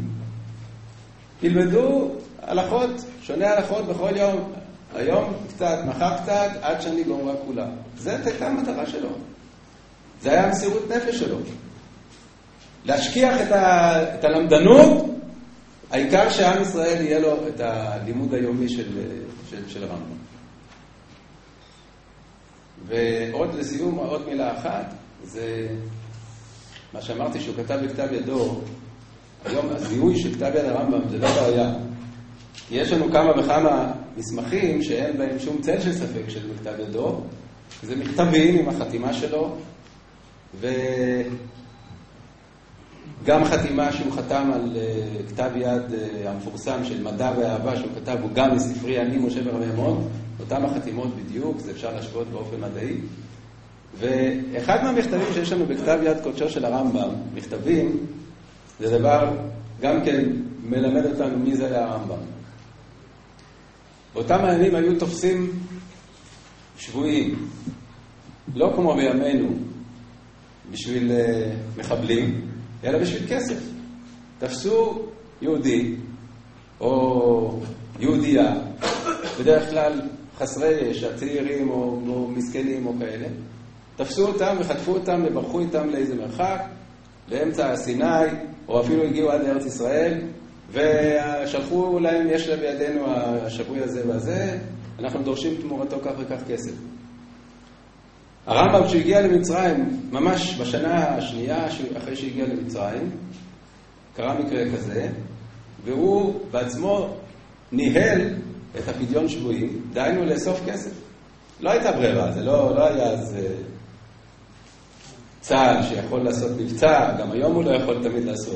Speaker 2: ילמדו הלכות, שונה הלכות בכל יום, היום קצת, מחר קצת, עד שאני גומרה כולה. זאת הייתה המטרה שלו. זה היה המסירות נפש שלו. להשכיח את הלמדנות, העיקר שעם ישראל יהיה לו את הלימוד היומי של הרמב"ם. ועוד לסיום, עוד מילה אחת, זה מה שאמרתי שהוא כתב בכתב ידו. היום הזיהוי של כתב יד הרמב"ם זה לא בעיה. יש לנו כמה וכמה מסמכים שאין בהם שום צל של ספק של מכתב ידו. זה מכתבים עם החתימה שלו, וגם חתימה שהוא חתם על כתב יד המפורסם של מדע ואהבה שהוא כתב, הוא גם מספרי אני משה ורבי עמון, אותם החתימות בדיוק, זה אפשר להשוות באופן מדעי. ואחד מהמכתבים שיש לנו בכתב יד קודשו של הרמב"ם, מכתבים, זה דבר גם כן מלמד אותנו מי זה היה הרמב"ם. באותם הימים היו תופסים שבויים, לא כמו בימינו בשביל מחבלים, אלא בשביל כסף. תפסו יהודי או יהודייה, בדרך כלל חסרי ישע, צעירים או מסכנים או כאלה, תפסו אותם וחטפו אותם וברחו איתם לאיזה מרחק, לאמצע סיני, או אפילו הגיעו עד לארץ ישראל, ושלחו להם, יש בידינו השבוי הזה והזה, אנחנו דורשים תמורתו כך וכך כסף. הרמב"ם שהגיע למצרים, ממש בשנה השנייה אחרי שהגיע למצרים, קרה מקרה כזה, והוא בעצמו ניהל את הפדיון שבויים, דהיינו לאסוף כסף. לא הייתה ברירה, זה לא היה אז צה"ל שיכול לעשות מבצע, גם היום הוא לא יכול תמיד לעשות.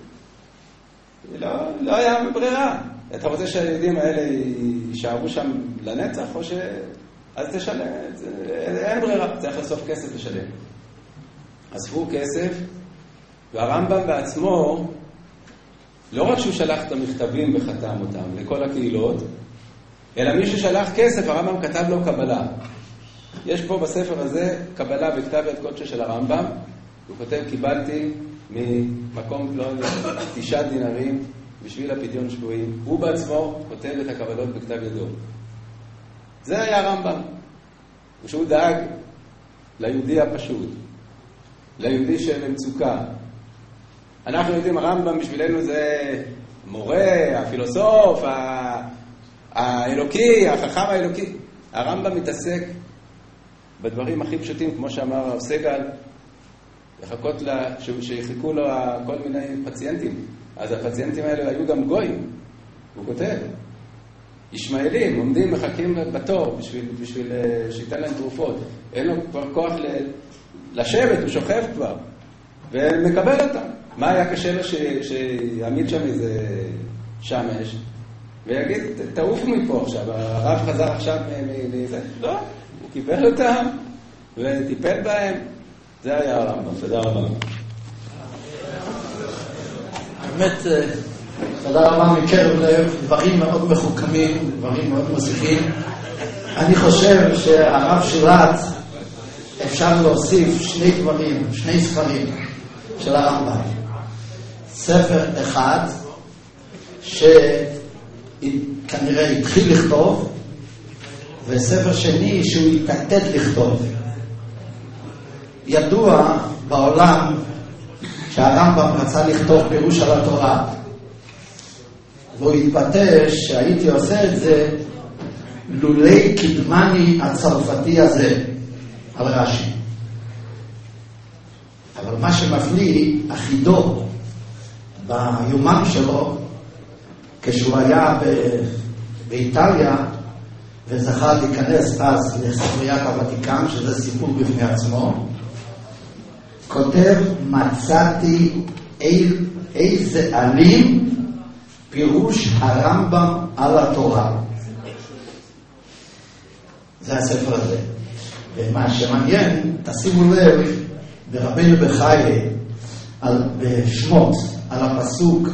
Speaker 2: לא היה ברירה. אתה רוצה שהיהודים האלה יישארו שם לנצח, או ש... אז תשלם. אין ברירה, צריך לאסוף כסף לשלם. אספו כסף, והרמב"ם בעצמו, לא רק שהוא שלח את המכתבים וחתם אותם לכל הקהילות, אלא מי ששלח כסף, הרמב"ם כתב לו קבלה. יש פה בספר הזה קבלה בכתב יד קודשו של הרמב"ם, הוא כותב, קיבלתי ממקום 9 דינרים בשביל הפדיון שבויים. הוא בעצמו כותב את הקבלות בכתב ידו. זה היה הרמב"ם. שהוא דאג ליהודי הפשוט, ליהודי של מצוקה. אנחנו יודעים, הרמב"ם בשבילנו זה מורה, הפילוסוף, האלוקי, החכם האלוקי. הרמב"ם מתעסק בדברים הכי פשוטים, כמו שאמר הרב סגל, לחכות שיחכו לו כל מיני פציינטים. אז הפציינטים האלה היו גם גויים. הוא כותב, ישמעאלים עומדים, מחכים בתור בשביל שייתן להם תרופות. אין לו כבר כוח לשבת, הוא שוכב כבר, ומקבל אותם. מה היה קשה לו שיעמיד שם איזה שמש, ויגיד, תעופו מפה עכשיו, הרב חזר עכשיו מזה. לא, הוא קיבל אותם, וטיפל בהם. זה היה הרמב"ם. תודה רבה.
Speaker 1: באמת, תודה רבה מקרב לב, דברים מאוד מחוכמים, דברים מאוד מוסיפים. אני חושב שהרב שילת אפשר להוסיף שני דברים, שני ספרים של הרמב"ם. ספר אחד שכנראה התחיל לכתוב, וספר שני שהוא התעתד לכתוב. ידוע בעולם שהרמב"ם רצה לכתוב פירוש על התורה, והוא התבטא שהייתי עושה את זה לולי קדמני הצרפתי הזה על רש"י. אבל מה שמפליא, אחידו ביומן שלו, כשהוא היה באיטליה וזכה להיכנס אז לספריית הוותיקן, שזה סיפור בפני עצמו, כותב, מצאתי איזה אלים פירוש הרמב"ם על התורה. זה הספר הזה. ומה שמעניין, תשימו לב, ברבינו בחיי, בשמות, על הפסוק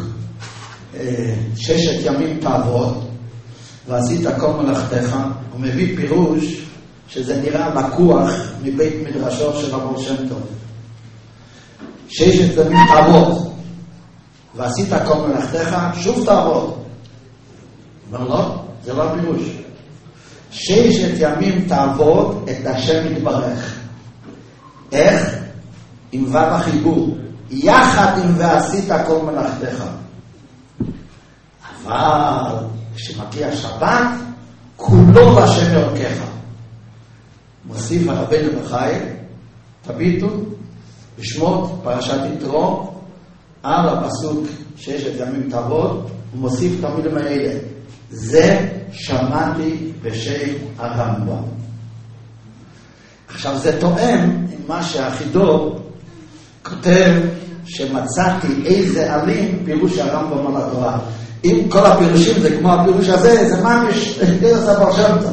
Speaker 1: 6 ימים תעבוד, ועשית כל מלאכתך, הוא מביא פירוש שזה נראה לקוח מבית מדרשו של אדמו"ר שם טוב. 6 ימים תעבוד, ועשית כל מלאכתך, שוב תעבוד. אומר לא, זה לא פירוש. 6 ימים תעבוד את השם יתברך. איך? עם ו' החיבור, יחד עם ועשית כל מלאכתך. אבל כשמגיע שבת, כולו לשם ירכך. מוסיף הרבינו בחיי, תביטו, בשמות פרשת יתרו, על הפסוק 6 ימים תעבוד, הוא מוסיף את המילים האלה. זה שמעתי בשם הרמב"ם. עכשיו זה תואם עם מה שהחידו כותב, שמצאתי איזה אלים פירוש הרמב"ם על התורה. אם כל הפירושים זה כמו הפירוש הזה, זה ממש דרך הפרשנות.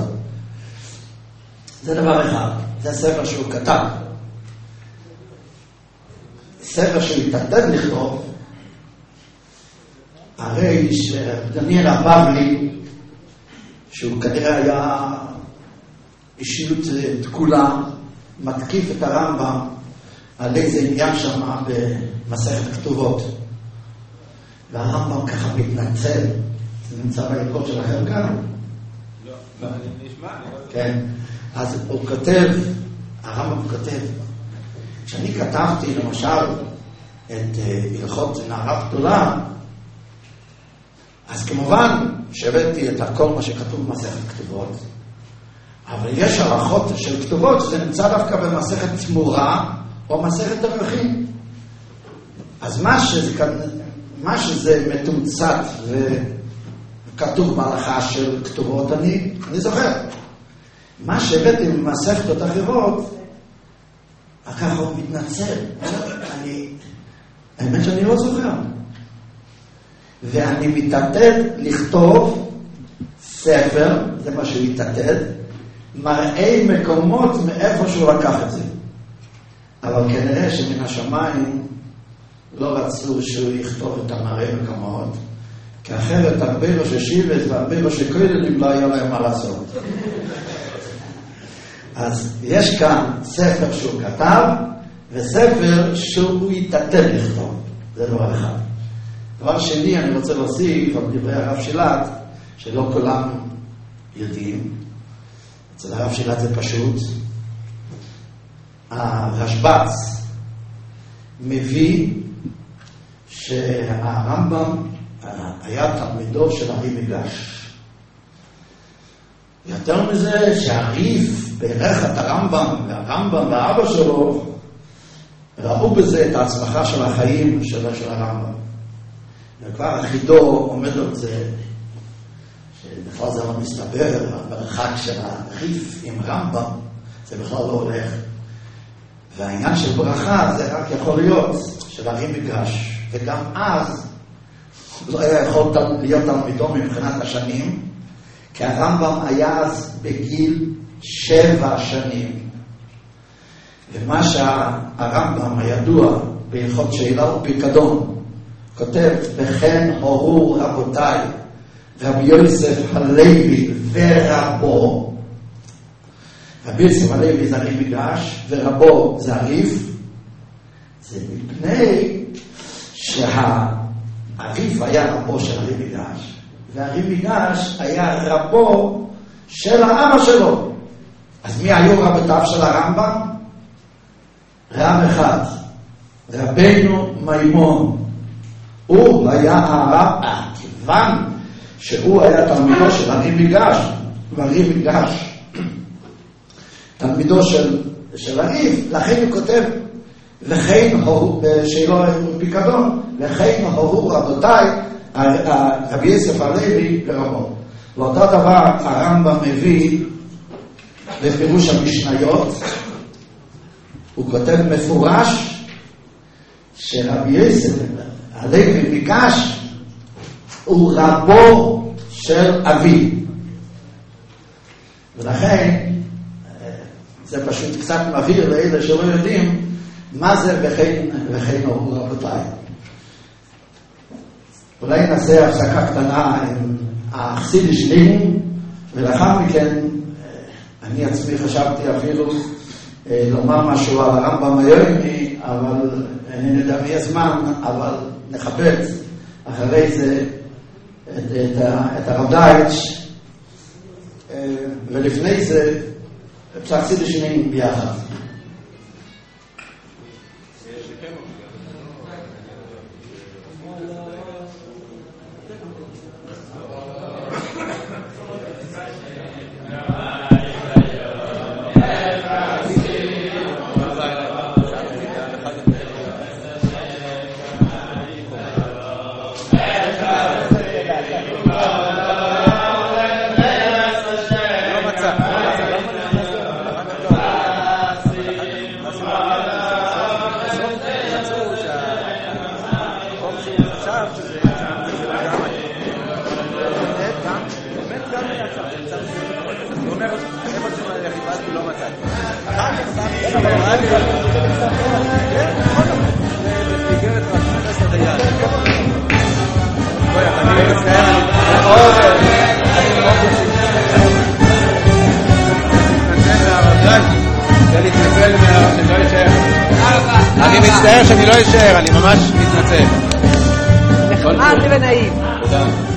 Speaker 1: זה דבר אחד. זה ספר שהוא כתב. ספר שהוא התעתד לכתוב, הרי שדניאל הבבלי, שהוא כנראה היה אישיות תקולה, מתקיף את הרמב"ם על איזה עניין שם במסכת כתובות. והרמב"ם ככה מתנצל. זה נמצא ביקור שלכם גם?
Speaker 2: לא, אני נשמע.
Speaker 1: כן. אז הוא כותב, הרמב"ם כותב, כשאני כתבתי למשל את הלכות נערה גדולה, אז כמובן שהבאתי את הכל מה שכתוב במסכת כתובות, אבל יש ערכות של כתובות שזה נמצא דווקא במסכת תמורה או מסכת דרכים. אז מה שזה מתומצת וכתוב בהלכה של כתובות אני זוכר. מה שהבאתי במסכתות אחרות, ככה הוא מתנצל. האמת שאני לא זוכר. ואני מתעתד לכתוב ספר, זה מה שהוא התעתד, מראה מקומות מאיפה שהוא לקח את זה. אבל כנראה שמן השמיים לא רצו שהוא יכתוב את המראה מקומות, כי אחרת הרבה ראש השיבט והרבה ראש הכוללים לא היה להם מה לעשות. אז יש כאן ספר שהוא כתב, וספר שהוא התעתד לכתוב. זה דבר אחד. דבר שני, אני רוצה להוסיף על דברי הרב שילת, שלא כולם יודעים, אצל הרב שילת זה פשוט. הרשב"ץ מביא שהרמב"ם היה תלמידו של הרי מגש. יותר מזה שהריף בערך את הרמב"ם, והרמב"ם והאבא שלו ראו בזה את ההצלחה של החיים של הרמב"ם. וכבר החידו עומד על זה, שבכלל זה לא מסתבר, המרחק של הריף עם רמב"ם, זה בכלל לא הולך. והעניין של ברכה זה רק יכול להיות של הרי מגש. וגם אז לא היה יכול להיות תלמידו מבחינת השנים, כי הרמב"ם היה אז בגיל 7 שנים. ומה שהרמב"ם הידוע בהלכות שאלה ופיקדון כותב, וכן הורו רבותיי רבי יוסף הלוי ורבו. רבי יוסף הלוי זה הרי מגש ורבו זה הריף. זה מפני שהריף היה רבו של הרי מגש, והרי מגש היה רבו של האבא שלו. אז מי היו רבותיו של הרמב"ם? רב אחד, רבנו מימון. הוא היה הרב, כיוון שהוא היה תלמידו של הרי מגש, והרי מגש תלמידו של הריף, לכן הוא כותב וכן הורו, שאלה פיקדון, וכן הורו רבותיי רבי יוסף הלוי ורבו. ואותו דבר הרמב"ם מביא בפירוש המשניות, הוא כותב מפורש שרבי יוסף הלוי ביקש הוא רבו של אבי. ולכן זה פשוט קצת מבהיר לאלה שלא יודעים מה זה וכן הורו רבותיי. אולי נעשה הפסקה קטנה עם החסידיש לינג, ולאחר מכן אני עצמי חשבתי אפילו לומר משהו על הרמב"ם היומי, אבל אני יודע מי הזמן, אבל נכבד אחרי זה את הרב דייטש, ולפני זה פסק חסידיש לינג ביחד.
Speaker 2: אני מצטער שאני לא אשאר, אני ממש מתנצל.
Speaker 4: נחמד ונעים.
Speaker 2: תודה.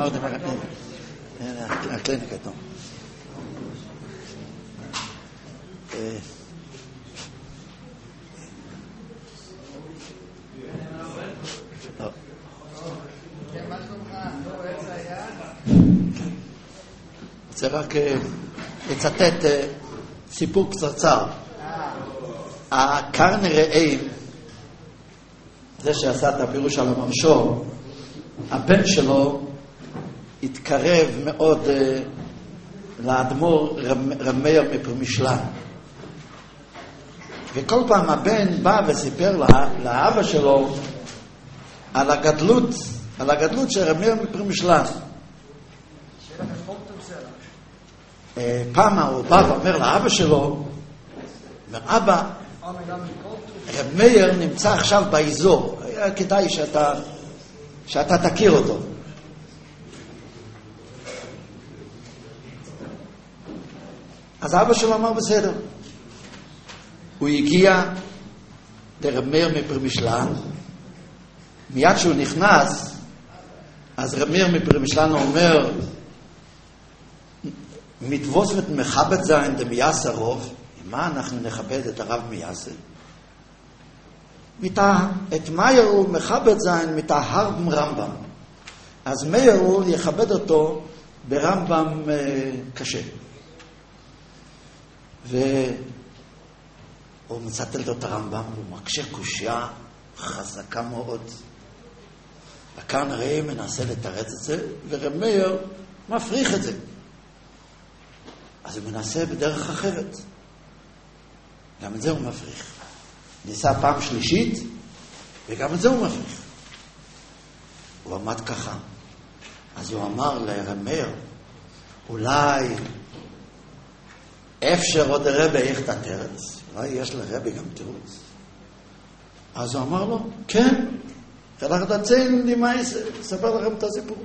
Speaker 1: לא יודע, הקליניקה טוב. רוצה רק לצטט סיפור קצרצר. הקרני רעים, זה שעשה את הפירוש על המרשור, הבן שלו התקרב מאוד לאדמו"ר רב מאיר מפרמישלן, וכל פעם הבן בא וסיפר לאבא שלו על הגדלות של רב מאיר מפרמישלן. פעם הוא בא ואומר לאבא שלו, אומר, אבא, רב מאיר נמצא עכשיו באזור, כדאי שאתה תכיר אותו. אז אבא שלו אמר בסדר. הוא הגיע לרב מאיר מפרמישלן, מיד שהוא נכנס, אז רב מאיר מפרמישלן אומר, מתווספת מכבד זין דמייסר רוב, מה אנחנו נכבד את הרב מייסר? את מאיר הוא מכבד זין מתהרבם רמב"ם. אז מאיר הוא יכבד אותו ברמב"ם קשה. והוא מצטט את הרמב"ם, הוא מקשה קושיה חזקה מאוד. הקרן הרי מנסה לתרץ את זה, ורב מאיר מפריך את זה. אז הוא מנסה בדרך אחרת. גם את זה הוא מפריך. ניסה פעם שלישית, וגם את זה הוא מפריך. הוא עמד ככה. אז הוא אמר לרב מאיר, אולי אפשר עוד הרבי איך את התרץ? אולי יש לרבי גם תירוץ. אז הוא אמר לו, כן, אנחנו תציין לי מה יספר לכם את הסיפור.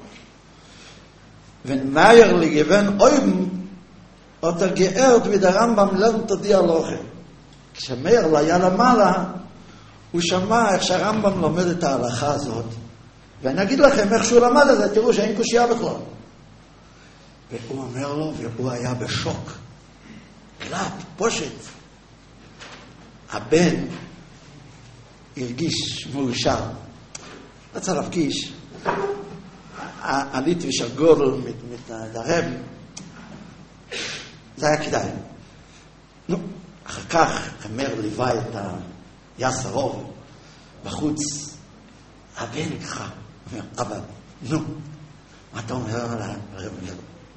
Speaker 1: ומאיר לגוון אויבן, אותה גארת ודרמב"ם לא תודיע לאוכל. כשמאיר היה למעלה, הוא שמע איך שהרמב"ם לומד את ההלכה הזאת, ואני אגיד לכם איך שהוא למד את זה, תראו שאין קושייה בכלל. והוא אומר לו, והוא היה בשוק. קלט, פושט. הבן הרגיש מאושר. רצה להפגיש. עליתי ושרגול מתדרב. זה היה כדאי. נו, אחר כך אמר ליווה את היסר רוב בחוץ. הבן ככה. אומר, אבא, נו, מה אתה אומר על הרב מאיר?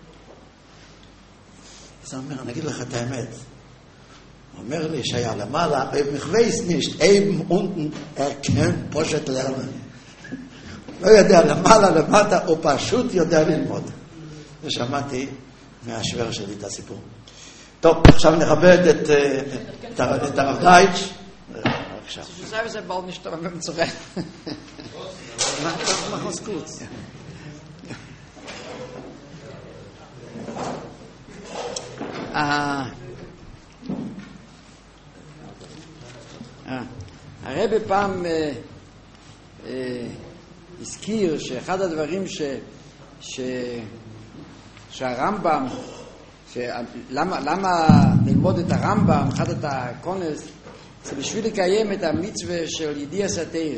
Speaker 1: אז הוא אומר, אני אגיד לך את האמת. הוא אומר לי שהיה למעלה, מחוויס נישט, אייבן אונטן, כן פושט לרנן. לא יודע למעלה, למטה, הוא פשוט יודע ללמוד. ושמעתי מהשוור שלי את הסיפור. טוב, עכשיו נכבד את הרב דייטש. בבקשה.
Speaker 3: Du sagst, bald nicht daran mit dem zurecht.
Speaker 1: Mach uns gut.
Speaker 3: הרבי פעם הזכיר שאחד הדברים שהרמב"ם, למה ללמוד את הרמב"ם, אחד את הקונס, זה בשביל לקיים את המצווה של ידיע סתירה.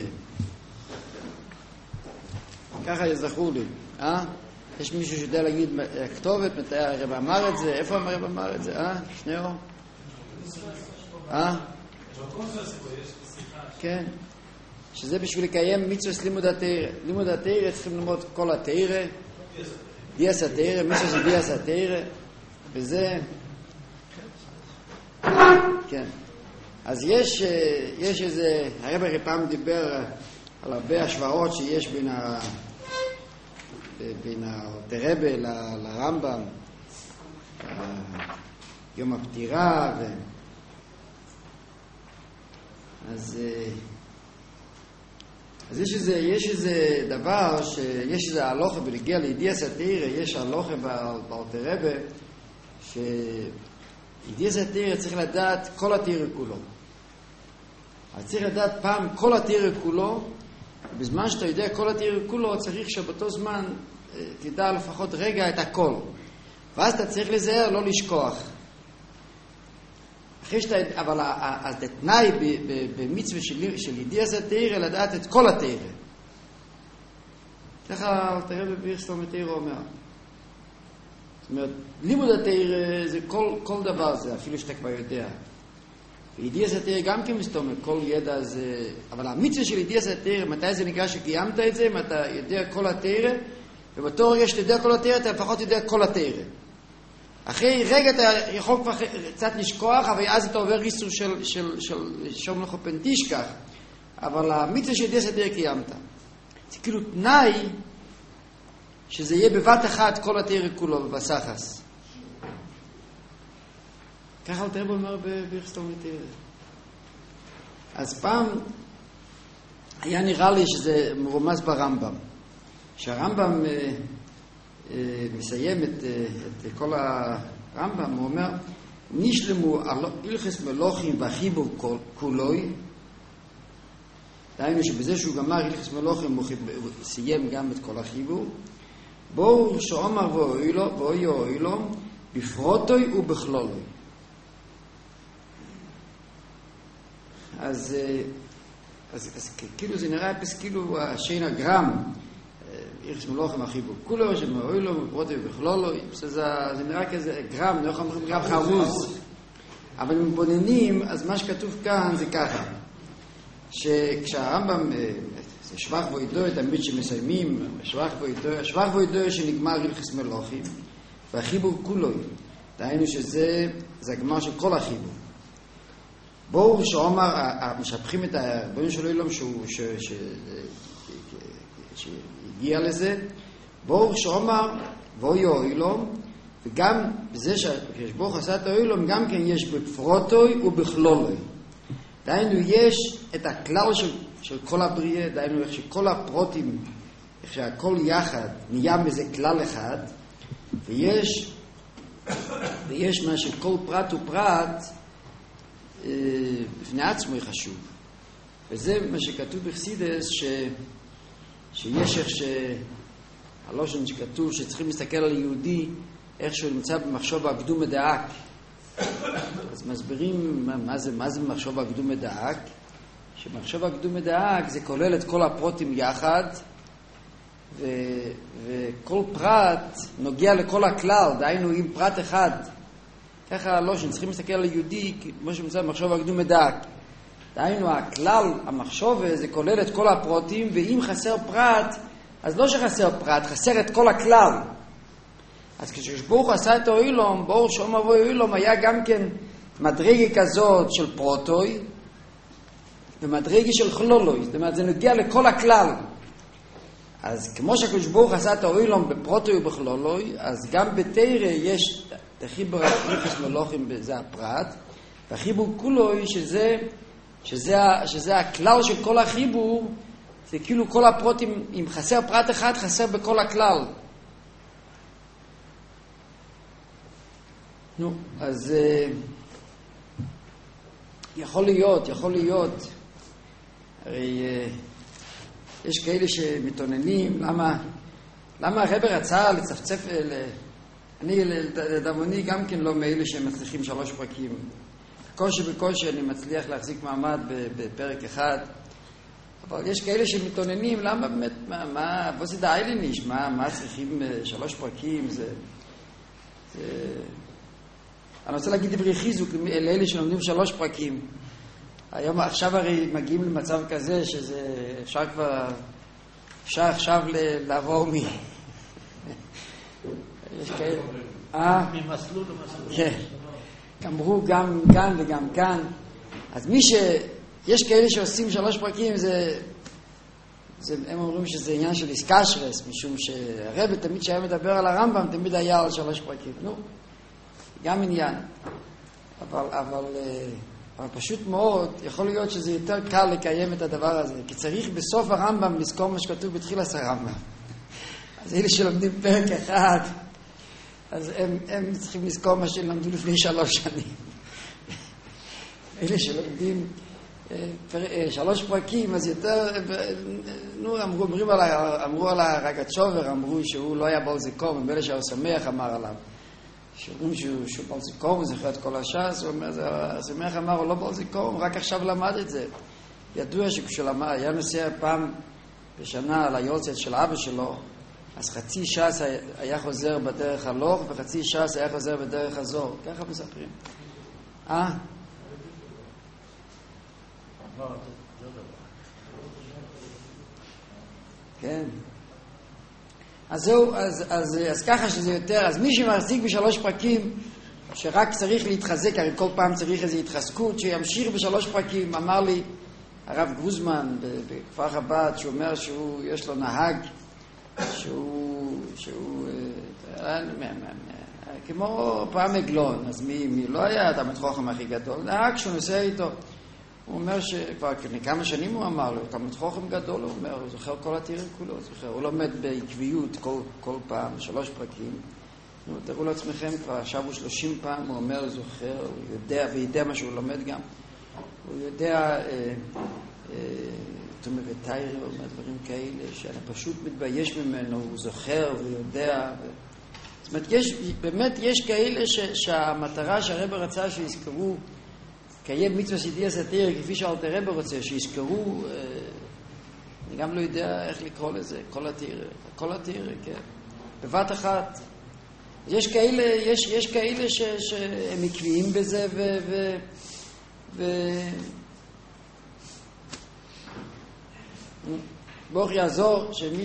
Speaker 3: ככה יזכרו לי. יש מישהו שיודע להגיד כתובת, מתי הרב אמר את זה? איפה הרב אמר את זה? שניאור? כן. שזה בשביל לקיים מצווה לימוד התורה. לימוד התורה צריכים ללמוד כל התורה. דיאס התורה, מצווה של דיאס התורה. וזה... כן. אז יש איזה... הרב פעם דיבר על הרבה השוואות שיש בין התרבה לרמב"ם, יום הפטירה, אז יש איזה דבר, שיש איזה הלוכה בלגיע לידיע סתירה, יש הלוכה בתרבה, שידיע סתירה צריך לדעת כל התירה כולו. אז צריך לדעת פעם כל התירה כולו, בזמן שאתה יודע כל התירה כולו, צריך שבאותו זמן תדע לפחות רגע את הכל. ואז אתה צריך לזהר, לא לשכוח. אבל התנאי במצווה של ידיעת התורה לדעת את כל התורה. ככה תראה בבירסלום התורה אומר. זאת אומרת, לימוד התורה זה כל דבר זה, אפילו שאתה כבר יודע. וידיעת התורה גם כן מסתום, כל ידע זה... אבל המצווה של ידיעת התורה, מתי זה נקרא שקיימת את זה, אם אתה יודע כל התורה, ובתור רגע שאתה יודע כל התורה, אתה לפחות יודע כל התורה. אחרי רגע אתה יכול כבר קצת לשכוח, אבל אז אתה עובר ריסור של שום לך פן תשכח. אבל המצווה של ידיעת התורה קיימת. זה כאילו תנאי שזה יהיה בבת אחת כל התורה כולו, בסחס. ככה אלתר רבי אומר בבירסלום התורה. אז פעם היה נראה לי שזה מרומז ברמב"ם. שהרמב"ם מסיים את כל הרמב"ם, הוא אומר, נשלמו הלכות מלוכים והחיבור כולוי, דהיינו שבזה שהוא גמר הלכות מלוכים הוא סיים גם את כל החיבור, בואו שאומר ואוי לו בפרוטוי ובכלולוי. אז כאילו זה נראה כאילו השיין הגרם, הלכות מלוכים החיבור כולו, שמאוי לו בפרוטוי ובכלולוי, זה נראה כזה גרם, לא יכולים גרם חרוז. אבל אם בוננים, אז מה שכתוב כאן זה ככה, שכשהרמב"ם זה שבח ואידוי, תמיד שמסיימים, שבח ואידוי שנגמר הלכות מלוכים, והחיבור כולו, דהיינו שזה הגמר של כל החיבור. בואו שאומר, משפחים את הרבונים של אילום שהגיע לזה, בואו שאומר ואוי אילום, וגם בזה שברוך עשה את אילום, גם כן יש בפרוטוי ובכלולוי. דהיינו יש את הכלל של כל הבריאה, דהיינו איך שכל הפרוטים, איך שהכל יחד נהיה מזה כלל אחד, ויש מה שכל פרט ופרט בפני עצמו חשוב. וזה מה שכתוב בחסידס, שיש איך הלושן שכתוב שצריכים להסתכל על יהודי איך שהוא נמצא במחשוב הקדום מדעק. אז מסבירים מה זה מחשוב הקדום מדעק. שמחשוב הקדום מדעק זה כולל את כל הפרוטים יחד, וכל פרט נוגע לכל הכלל, דהיינו עם פרט אחד. ככה הלושן צריכים להסתכל על יהודי כמו שנמצא במחשוב הקדום מדעק. דהיינו הכלל, המחשוב זה כולל את כל הפרוטים, ואם חסר פרט, אז לא שחסר פרט, חסר את כל הכלל. אז כשברוך עשה את האילום, ברוך שאומר ואילום, היה גם כן מדרגה כזאת של פרוטוי, ומדרגה של כלולוי. זאת אומרת, זה נגיע לכל הכלל. אז כמו שברוך עשה את האילום בפרוטוי ובכלולוי, אז גם בתורה יש חיבור הלכות מלוכים, זה הפרט, והחיבור כולוי שזה הכלל של כל החיבור, זה כאילו כל הפרוטים, אם חסר פרט אחד, חסר בכל הכלל. נו, אז יכול להיות, הרי יש כאלה שמתעוננים, למה הרב רצה לצפצף, אני לדמוני גם כן לא מאלה שמצליחים 3 פרקים. בקושי אני מצליח להחזיק מעמד בפרק אחד, אבל יש כאלה שמתעוננים, למה באמת, בוא זה די לניש, מה צריכים 3 פרקים, אני רוצה להגיד דברי חיזוק לאלה שלומדים 3 פרקים. עכשיו הרי מגיעים למצב כזה שזה אפשר עכשיו לעבור יש כאלה
Speaker 1: ממסלול למסלול.
Speaker 3: כן, אמרו גם כאן וגם כאן. אז יש כאלה שעושים 3 פרקים, הם אומרים שזה עניין של איסקשרס, משום שהרב תמיד שהיה מדבר על הרמב"ם תמיד היה על 3 פרקים. נו, גם עניין. אבל פשוט מאוד, יכול להיות שזה יותר קל לקיים את הדבר הזה, כי צריך בסוף הרמב"ם לזכור מה שכתוב בתחילת הרמב"ם. אז אלה שלומדים פרק אחד, אז הם צריכים לזכור מה שלמדו לפני 3 שנים. אלה שלומדים 3 פרקים, אז יותר, נו, אמרו על הרגצ'ובר, אמרו שהוא לא היה בעל זיכרון, מבלי שהאור שמח אמר עליו. שאומרים שהוא בעל זיכרון, הוא זוכר את כל הש"ס, הוא אומר, השמח אמר, הוא לא בעל זיכרון, הוא רק עכשיו למד את זה. ידוע שכשהוא למד, היה נוסע פעם בשנה על היורצייט של אבא שלו, אז חצי ש"ס היה חוזר בדרך הלוך, וחצי ש"ס היה חוזר בדרך הזור. ככה מספרים. כן. אז זהו, אז ככה שזה יותר, אז מי שמחזיק ב3 פרקים, שרק צריך להתחזק, הרי כל פעם צריך איזו התחזקות, שימשיך ב3 פרקים. אמר לי הרב גרוזמן בכפר חב"ד, שהוא אומר שיש לו נהג, שהוא כמו פעם עגלון, אז מי לא היה תלמיד חכם הכי גדול? נהג שהוא נוסע איתו. הוא אומר שכבר כמה שנים הוא אמר לו, תלמיד חכם גדול, הוא אומר, הוא זוכר כל התירים כולו, זוכר, הוא לומד בעקביות כל פעם, 3 פרקים. תראו לעצמכם, כבר עכשיו הוא 30 פעם, הוא אומר, הוא זוכר, הוא יודע, וידע מה שהוא לומד גם. הוא יודע, תומר ותאיר, הוא אומר דברים כאלה, שאני פשוט מתבייש ממנו, הוא זוכר ויודע. זאת אומרת, באמת יש כאלה שהמטרה שהרב רצה שיזכרו, קיים מצווה ידיעה סתיר, כפי שאלתר רב רוצה, שיזכרו, אני גם לא יודע איך לקרוא לזה, כל התיר, כן. בבת אחת. יש כאלה שהם עקביים בזה ברוך יעזור שמי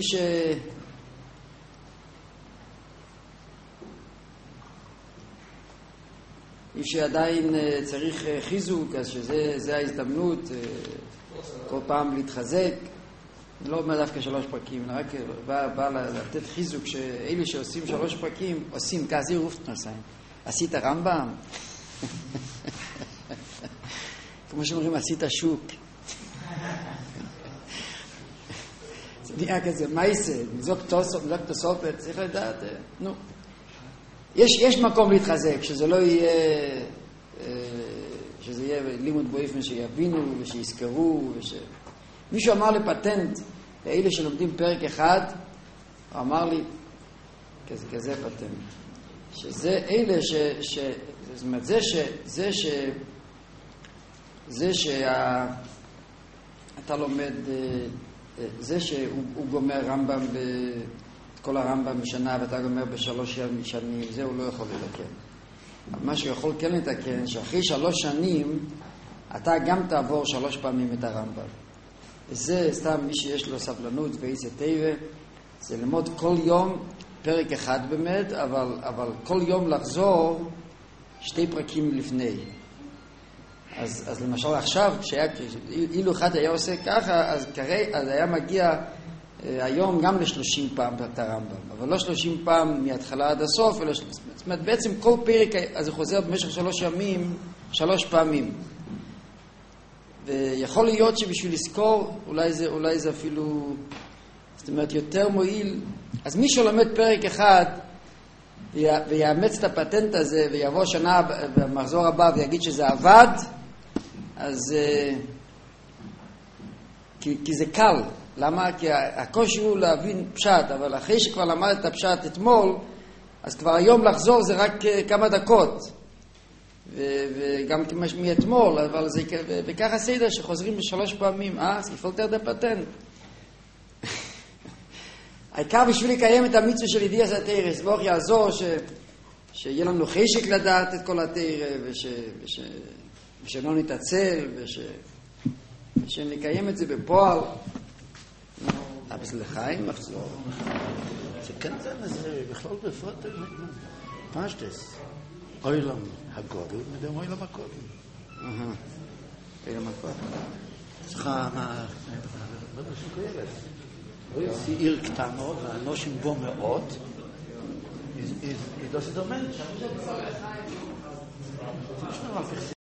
Speaker 3: שעדיין צריך חיזוק, אז שזה ההזדמנות כל פעם להתחזק. לא אומר דווקא 3 פרקים, רק בא לתת חיזוק שאלה שעושים 3 פרקים עושים כזה רופטנוסיים. עשית רמב"ם? כמו שאומרים, עשית שוק. זה נהיה כזה מייסה, מזוק תוספת, צריך לדעת, נו. יש מקום להתחזק, שזה לא יהיה, שזה יהיה לימוד באופן שיבינו ושיזכרו. מישהו אמר לי פטנט, לאלה שלומדים פרק אחד, הוא אמר לי, כזה פטנט, שזה אלה זאת אומרת, זה שאתה לומד, זה שהוא גומר רמב"ם כל הרמב"ם בשנה ואתה גומר ב3 שנים, זה הוא לא יכול לתקן. מה שיכול כן לתקן, שאחרי 3 שנים אתה גם תעבור 3 פעמים את הרמב"ם. וזה סתם מי שיש לו סבלנות ואיזה טבע, זה ללמוד כל יום פרק אחד באמת, אבל כל יום לחזור 2 פרקים לפני. אז למשל עכשיו, אילו אחד היה עושה ככה, אז היה מגיע היום גם ל30 פעם את הרמב"ם, אבל לא 30 פעם מההתחלה עד הסוף, אלא, זאת אומרת, בעצם כל פרק, אז זה חוזר במשך 3 ימים, 3 פעמים. ויכול להיות שבשביל לזכור, אולי זה אפילו, זאת אומרת, יותר מועיל. אז מי שלומד פרק אחד, ויאמץ את הפטנט הזה, ויבוא שנה במחזור הבא ויגיד שזה עבד, אז כי זה קל. למה? כי הקושי הוא להבין פשט, אבל אחרי שכבר למד את הפשט אתמול, אז כבר היום לחזור זה רק כמה דקות. וגם מאתמול, אבל זה וככה סדר שחוזרים ב3 פעמים. זה יפולטר דה פטנט. העיקר בשביל לקיים את המצווה של ידיעה סתירס, ברוך יעזור שיהיה לנו חשק לדעת את כל התירה, ושלא נתעצל, ושנקיים את זה בפועל. אבל זה לחיים מחזור.
Speaker 1: זה כן זה בכלל בפרט פשטס. אוילם הגודל, מדברים אוילם הגודל.
Speaker 3: אוילם הגודל.
Speaker 1: צריכה מה היא עיר קטנות, והאנושים בו מאוד. היא לא סדומן.